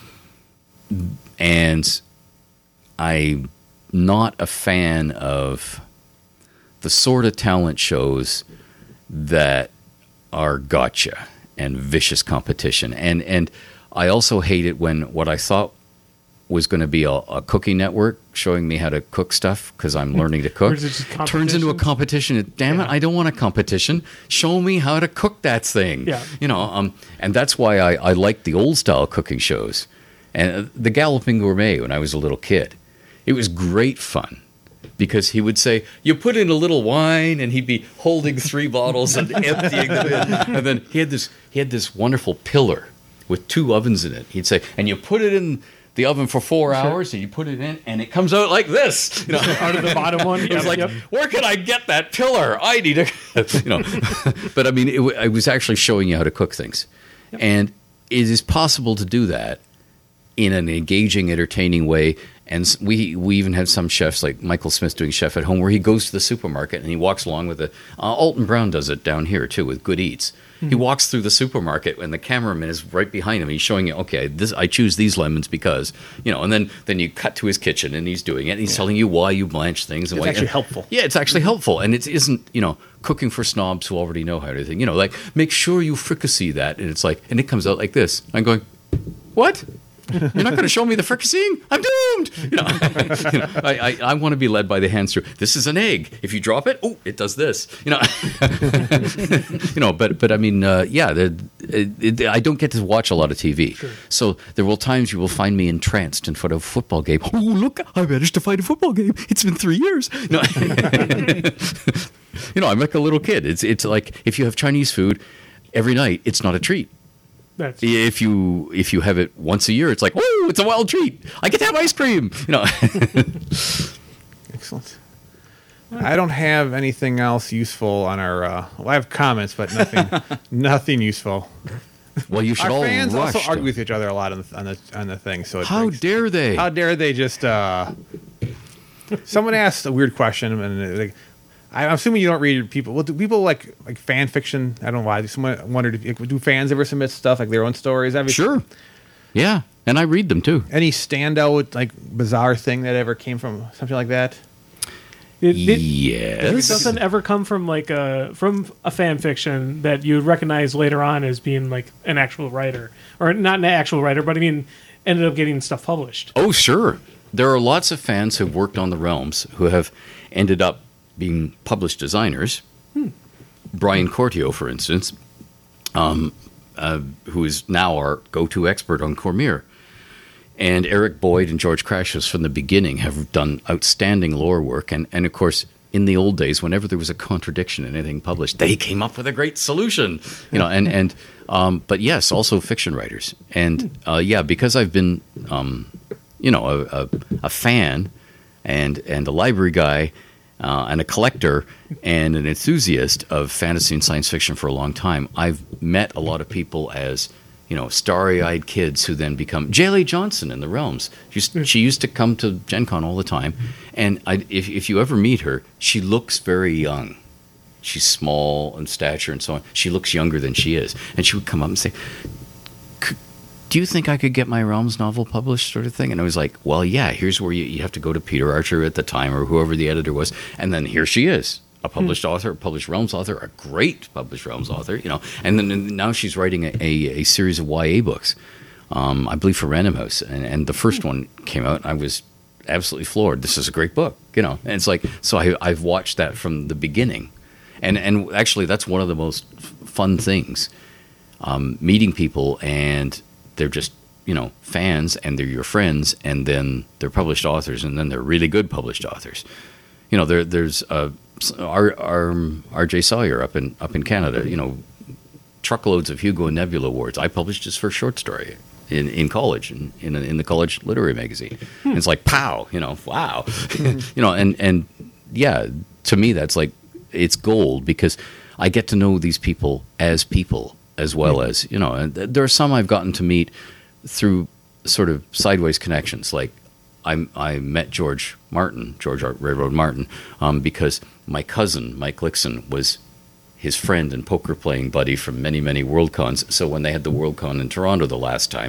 and I'm not a fan of the sort of talent shows that are gotcha and vicious competition. And, and I also hate it when what I thought was going to be a, a cooking network showing me how to cook stuff because I'm learning to cook Or is it just turns into a competitions? competition. Damn it, Yeah. I don't want a competition. Show me how to cook that thing. Yeah. You know, um, and that's why I, I like the old style cooking shows. And uh, the Galloping Gourmet when I was a little kid, it was great fun. Because he would say, you put in a little wine, and he'd be holding three bottles and emptying them in. And then he had this he had this wonderful pillar with two ovens in it. He'd say, and you put it in the oven for four hours, and you put it in, and it comes out like this. You know, Out of the bottom one. it was Yep, like, yep. where can I get that pillar? I need a, you know. But I mean, it, w- I was actually showing you how to cook things, and it is possible to do that in an engaging, entertaining way. And s- we we even have some chefs like Michael Smith doing Chef at Home, where he goes to the supermarket and he walks along with a. Uh, Alton Brown does it down here too with Good Eats. He walks through the supermarket and the cameraman is right behind him. He's showing you, okay, this I choose these lemons because you know. And then then you cut to his kitchen and he's doing it. And he's telling you why you blanch things. And It's why, actually and- helpful. Yeah, it's actually helpful, and it isn't you know cooking for snobs who already know how to think. You know, like make sure you fricassee that, and it's like, and it comes out like this. I'm going, what? You're not going to show me the fricasseeing? I'm doomed. You know, you know I, I, I want to be led by the hands through. This is an egg. If you drop it, oh, it does this. You know, you know. But but I mean, uh, yeah. The, it, it, I don't get to watch a lot of T V, so there will times you will find me entranced in front of a football game. Oh, look! I managed to find a football game. It's been three years. You know, you know, I'm like a little kid. It's it's like if you have Chinese food every night, it's not a treat. That's, If you if you have it once a year, it's like, oh, it's a wild treat. I get to have ice cream. You know. Excellent. I don't have anything else useful on our. Uh, well, I have comments, but nothing, nothing useful. Well, you should Our all fans rush. also to- argue with each other a lot on the on the, on the thing. So it How breaks- dare they? How dare they just? Uh, someone asked a weird question, and uh, like, I- I'm assuming you don't read people. Well, do people like like fan fiction? I don't know why. Someone wondered if like, do fans ever submit stuff like their own stories? Every, Sure. Yeah, and I read them too. Any standout like bizarre thing that ever came from something like that? it, it, Yes. doesn't ever come from like a from a fan fiction that you would recognize later on as being like an actual writer, or not an actual writer, but I mean ended up getting stuff published. Oh, sure. There are lots of fans who've worked on the Realms who have ended up being published designers. Brian Cortio, for instance, um, uh, who is now our go-to expert on Cormier. And Eric Boyd and George Crashus from the beginning have done outstanding lore work. And, and of course, in the old days, whenever there was a contradiction in anything published, they came up with a great solution. You know, and and um, but yes, also fiction writers, and uh, yeah, because I've been um, you know a, a, a fan and and a library guy. Uh, and a collector and an enthusiast of fantasy and science fiction for a long time, I've met a lot of people as, you know, starry-eyed kids who then become J L A Johnson in the Realms. She used, she used to come to Gen Con all the time, and I, if, if you ever meet her, she looks very young. She's small in stature and so on. She looks younger than she is, and she would come up and say, do you think I could get my Realms novel published, sort of thing? And I was like, well, yeah, here's where you, you have to go to Peter Archer at the time or whoever the editor was. And then here she is, a published hmm. author, a published Realms author, a great published Realms author, you know. And then and now she's writing a, a, a series of Y A books, um, I believe for Random House. And, and the first hmm. one came out, and I was absolutely floored. This is a great book, you know. And it's like, so I, I've watched that from the beginning. And, and actually, that's one of the most fun things, um, meeting people and... they're just, you know, fans, and they're your friends, and then they're published authors, and then they're really good published authors. You know, there, there's uh, our, our R J Sawyer up in up in Canada. You know, truckloads of Hugo and Nebula awards. I published his first short story in, in college, in in, in the college literary magazine. Hmm. And it's like, pow, you know, wow, you know, and and yeah, to me that's like it's gold because I get to know these people as people. As well as, you know, and there are some I've gotten to meet through sort of sideways connections. Like I, I met George Martin, George Railroad Martin, um, because my cousin, Mike Lixon, was his friend and poker playing buddy from many, many Worldcons. So when they had the Worldcon in Toronto the last time,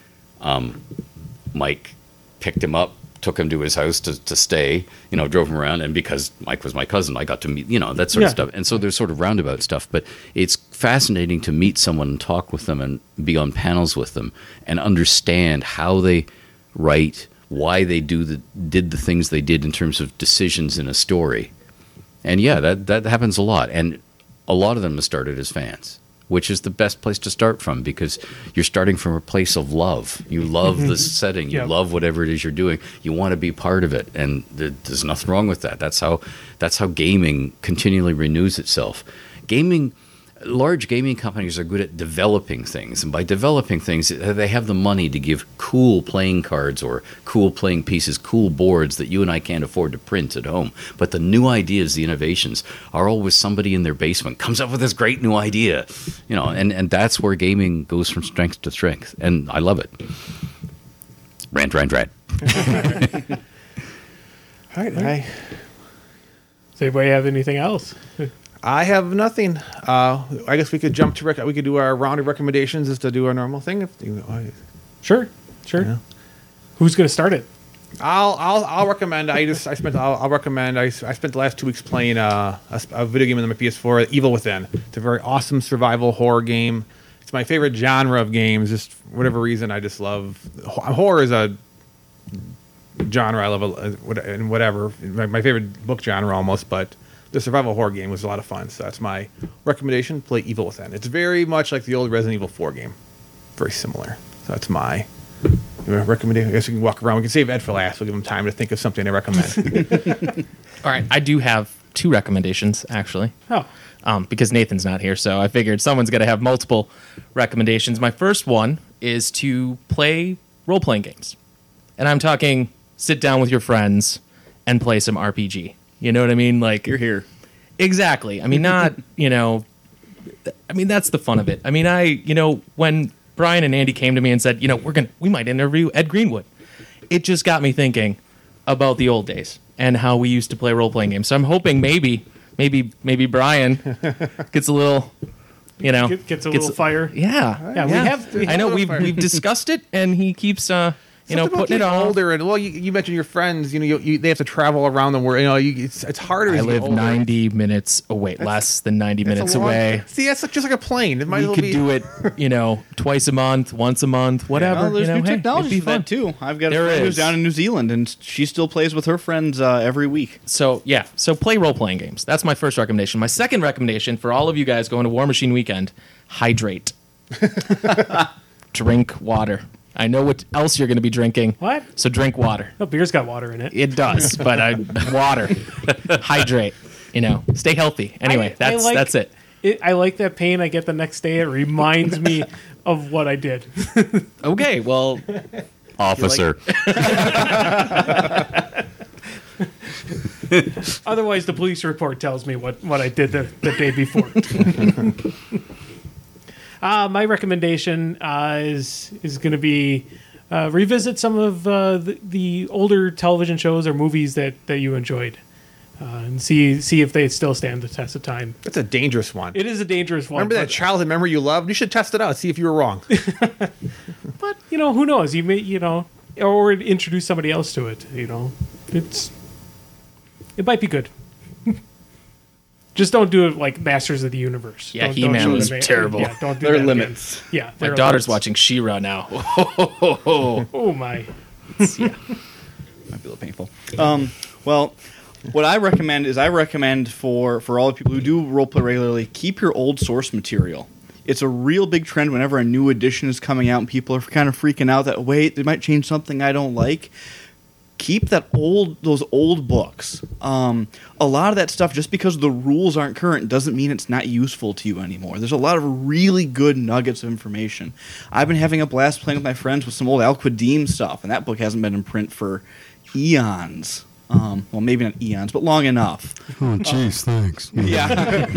um, Mike picked him up, took him to his house to, to stay, you know, drove him around. And because Mike was my cousin, I got to meet, you know, that sort yeah. of stuff. And so there's sort of roundabout stuff. But it's fascinating to meet someone and talk with them and be on panels with them and understand how they write, why they do the did the things they did in terms of decisions in a story. And yeah, that, that happens a lot. And a lot of them have started as fans, which is the best place to start from because you're starting from a place of love. You love the setting. You yep. love whatever it is you're doing. You want to be part of it, and there's nothing wrong with that. That's how that's how gaming continually renews itself. Gaming, large gaming companies are good at developing things, and by developing things, they have the money to give cool playing cards or cool playing pieces, cool boards that you and I can't afford to print at home. But the new ideas, the innovations, are always somebody in their basement comes up with this great new idea, you know, and, and that's where gaming goes from strength to strength, and I love it. Rant, rant, rant. All right, I, Does anybody have anything else? I have nothing. Uh, I guess we could jump to rec- we could do our round of recommendations is to do our normal thing. If you, I, Sure, sure. Yeah. Who's going to start it? I'll I'll I'll recommend. I just I spent I'll, I'll recommend. I, I spent the last two weeks playing uh, a, a video game on my P S four, Evil Within. It's a very awesome survival horror game. It's my favorite genre of games. Just for whatever reason, I just love horror. Is a genre I love, a, and whatever my, my favorite book genre almost, but. The survival horror game was a lot of fun, so that's my recommendation. Play Evil Within. It's very much like the old Resident Evil four game. Very similar. So that's my recommendation. I guess we can walk around. We can save Ed for last. We'll give him time to think of something to recommend. All right, I do have two recommendations, actually. Oh. Um, because Nathan's not here, so I figured someone's going to have multiple recommendations. My first one is to play role-playing games. And I'm talking sit down with your friends and play some R P G. You know what I mean? Like You're here. Exactly. I mean, not, you know, I mean, that's the fun of it. I mean, I, you know, when Brian and Andy came to me and said, you know, we're going to, we might interview Ed Greenwood, it just got me thinking about the old days and how we used to play role-playing games. So I'm hoping maybe, maybe, maybe Brian gets a little, you know, Get, gets a little fire. Yeah. Yeah, we have- we I know have a we've, fire. we've discussed it and he keeps, uh, you know, Something about putting it getting on. older, and well, you, you mentioned your friends. You know, you, you, they have to travel around the world. You know, you, it's it's harder. I as you get live older. ninety minutes away, less than ninety That's a minutes long- away. See, that's just like a plane. It might We as well could be. do it, you know, twice a month, once a month, whatever. Well, there's you know, new hey, technology it'd be for that fun. too. I've got a There friend who's is. down in New Zealand, and she still plays with her friends uh, every week. So yeah, so play role playing games. That's my first recommendation. My second recommendation for all of you guys going to War Machine Weekend: hydrate, drink water. I know what else you're going to be drinking. What? So drink water. No, beer's got water in it. It does, but I, water. Hydrate. You know, stay healthy. Anyway, I- I that's like- that's it. it. I like that pain I get the next day. It reminds me of what I did. Okay, well, Officer. Otherwise, the police report tells me what, what I did the, the day before. uh, my recommendation uh, is is going to be uh, revisit some of uh, the, the older television shows or movies that, that you enjoyed, uh, and see see if they still stand the test of time. That's a dangerous one. It is a dangerous one. Remember that but, childhood memory you loved? You should test it out. See if you were wrong. but you know, who knows? You may you know, or introduce somebody else to it. You know, it's it might be good. Just don't do it like Masters of the Universe. Yeah, Don't- He-Man don't show was them- terrible. Yeah, don't do There are that again. limits. Yeah, my there are daughter's limits. watching She-Ra now. Oh my! Might be a little painful. Um, well, what I recommend is I recommend for, for all the people who do roleplay regularly, keep your old source material. It's a real big trend whenever a new edition is coming out and people are kind of freaking out that, wait, they might change something I don't like. Keep that old those old books. Um, a lot of that stuff, just because the rules aren't current, doesn't mean it's not useful to you anymore. There's a lot of really good nuggets of information. I've been having a blast playing with my friends with some old Al-Qadim stuff, and that book hasn't been in print for eons. Um, well, maybe not eons, but long enough. Oh, jeez, thanks. Yeah.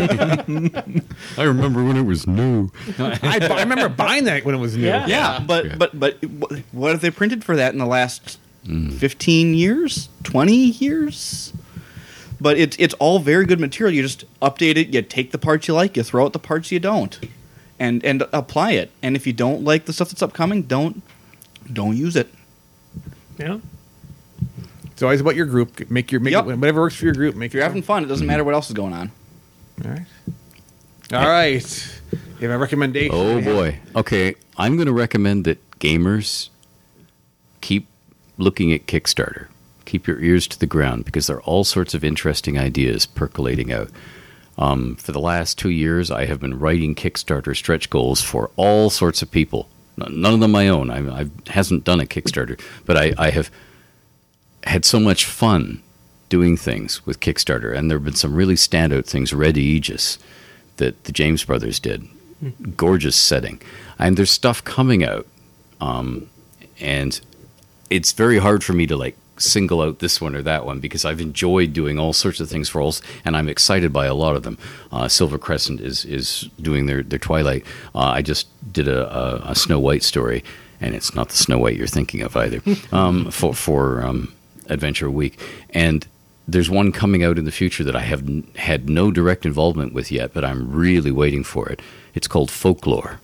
I remember when it was new. I, I remember buying that when it was new. Yeah. Yeah, but but but what have they printed for that in the last fifteen years, twenty years? But it's it's all very good material. You just update it. You take the parts you like. You throw out the parts you don't, and and apply it. And if you don't like the stuff that's upcoming, don't don't use it. Yeah. It's always about your group. Make your make Yep. it, whatever works for your group. Make If you're having fun, it doesn't matter what else is going on. All right. All right. You have a recommendation? Oh boy. Okay, I'm going to recommend that gamers keep looking at Kickstarter. Keep your ears to the ground because there are all sorts of interesting ideas percolating out. Um, for the last two years, I have been writing Kickstarter stretch goals for all sorts of people. N- None of them my own. I, I hasn't done a Kickstarter, but I, I have had so much fun doing things with Kickstarter, and there have been some really standout things. Red Aegis that the James Brothers did, gorgeous setting, and there's stuff coming out, um, and it's very hard for me to like single out this one or that one because I've enjoyed doing all sorts of things for all, and I'm excited by a lot of them. Uh, Silver Crescent is is doing their their Twilight. Uh, I just did a, a, a Snow White story, and it's not the Snow White you're thinking of either. um, for for um, Adventure Week, and there's one coming out in the future that I have n- had no direct involvement with yet, but I'm really waiting for it. It's called Folklore,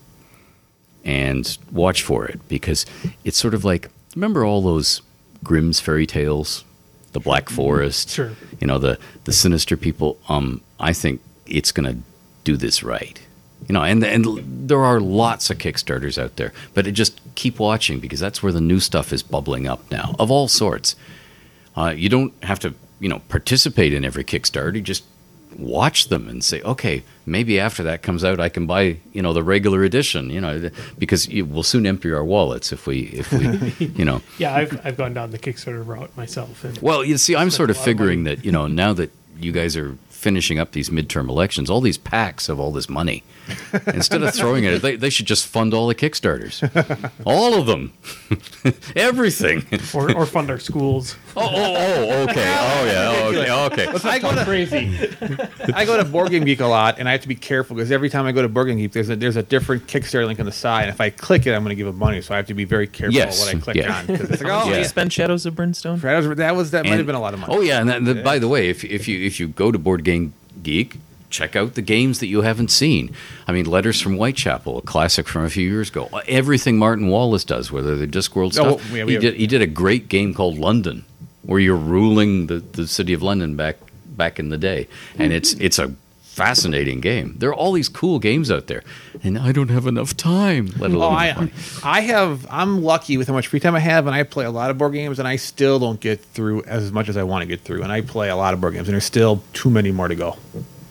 and watch for it because it's sort of like, remember all those Grimm's fairy tales, the Black Forest, Sure. you know, the the sinister people. Um, I think it's going to do this right. You know, and and there are lots of Kickstarters out there, but it just keep watching because that's where the new stuff is bubbling up now of all sorts. Uh, you don't have to, you know, participate in every Kickstarter. You just watch them and say, okay, maybe after that comes out, I can buy, you know, the regular edition. You know, because it will soon empty our wallets if we, if we, you know. Yeah, I've I've gone down the Kickstarter route myself. And Well, you see, I'm sort of a lot of figuring money. that, you know, now that you guys are finishing up these midterm elections, all these PACs have all this money. Instead of throwing it, they, they should just fund all the Kickstarters. All of them. Everything. or, or fund our schools. Oh, oh, oh, okay. Oh, yeah. Oh, okay. Okay. I go to Crazy. I go to Board Game Geek a lot, and I have to be careful because every time I go to Board Game Geek, there's a there's a different Kickstarter link on the side. And if I click it, I'm going to give it money, so I have to be very careful Yes, what I click yeah. on. 'Cause it's like, oh, Did Yeah. you spend Shadows of Brimstone? that was that was that might And- have been a lot of money. Oh yeah, and that, that- by the way, if if you if you go to Board Game Geek, check out the games that you haven't seen. I mean, Letters from Whitechapel, a classic from a few years ago. Everything Martin Wallace does, whether they're Discworld stuff. Oh, yeah, we he have- did he did a great game called London, where you're ruling the, the city of London back back in the day, and it's it's a fascinating game. There are all these cool games out there, and I don't have enough time. Let Oh, alone I, money. I have. I'm lucky with how much free time I have, and I play a lot of board games, and I still don't get through as much as I want to get through. And I play a lot of board games, and there's still too many more to go.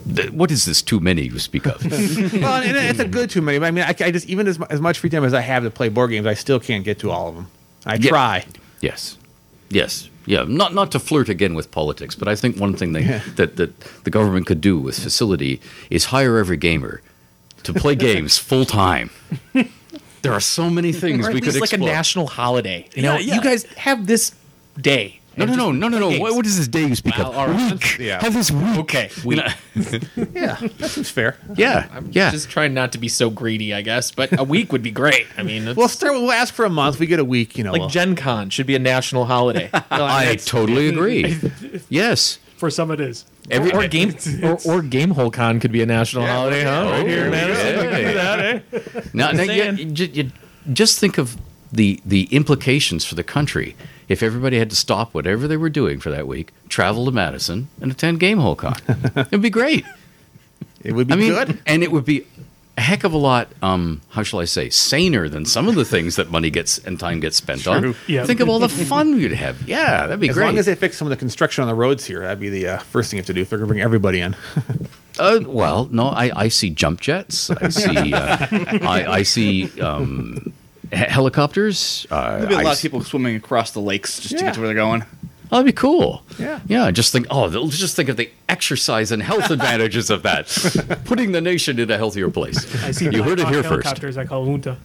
th- what is this too many you speak of? Well, and it's a good too many. But I mean, I, I just even as, mu- as much free time as I have to play board games, I still can't get to all of them. I Yeah. try. Yes, yes, yeah. Not not to flirt again with politics, but I think one thing they, Yeah. that that the government could do with facility is hire every gamer to play games full time. There are so many things Or at we could least like explore. a national holiday. You Yeah, know, yeah. you guys have this day. no, and no, no, just no, no, no. play What, games. what is this day you speak Well, of? all right. Week. Yeah. Have this week. Okay, You we, know, Yeah, that seems fair. yeah, I'm yeah. just trying not to be so greedy, I guess. But a week would be great. I mean, it's, We'll start. We'll ask for a month. We get a week. You know, like we'll- Gen Con should be a national holiday. I totally agree. Yes. For some, it is. Every, or game or, or Gamehole Con could be a national holiday, huh? Oh, Right here, man. yeah. Now, now, saying. you, you, you just think of the the implications for the country if everybody had to stop whatever they were doing for that week, travel to Madison, and attend Gamehole Con. It'd be great. it would be I mean, good. and it would be a heck of a lot. Um, how shall I say, saner than some of the things that money gets and time gets spent on. True. Yeah. Think of all the fun you'd have. Yeah, that'd be As great. long as they fix some of the construction on the roads here, that'd be the uh, first thing you have to do if they're going to bring everybody in. Uh, well, no, I, I see jump jets. I see, uh, I, I see um, he- helicopters. Uh, There'll be a I lot s- of people swimming across the lakes just to Yeah. get to where they're going. Oh, that'd be cool. Yeah. Yeah. Just think. Oh, they'll just think of the exercise and health advantages of that, putting the nation in a healthier place. I see You heard it Black here Hawk first. helicopters I call Junta.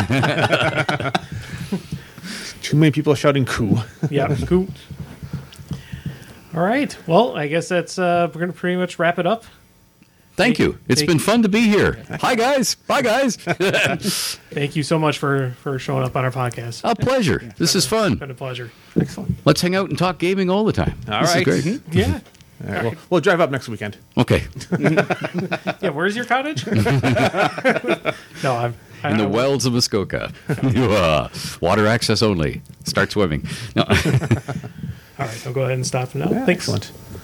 Too many people shouting "coup." Yeah, cool. All right. Well, I guess that's uh, we're gonna pretty much wrap it up. Thank you. It's Take- been fun to be here. Hi, guys. Bye, guys. Thank you so much for for showing up on our podcast. A pleasure. This is It's fun. been a pleasure. Excellent. Let's hang out and talk gaming all the time. All this right. is great. Yeah. All right, well, we'll drive up next weekend. Okay. Yeah. Where's your cottage? no, I'm I, In the I- wells of Muskoka. uh, water access only. Start swimming. No. All right. I'll go ahead and stop now. Thanks. Excellent.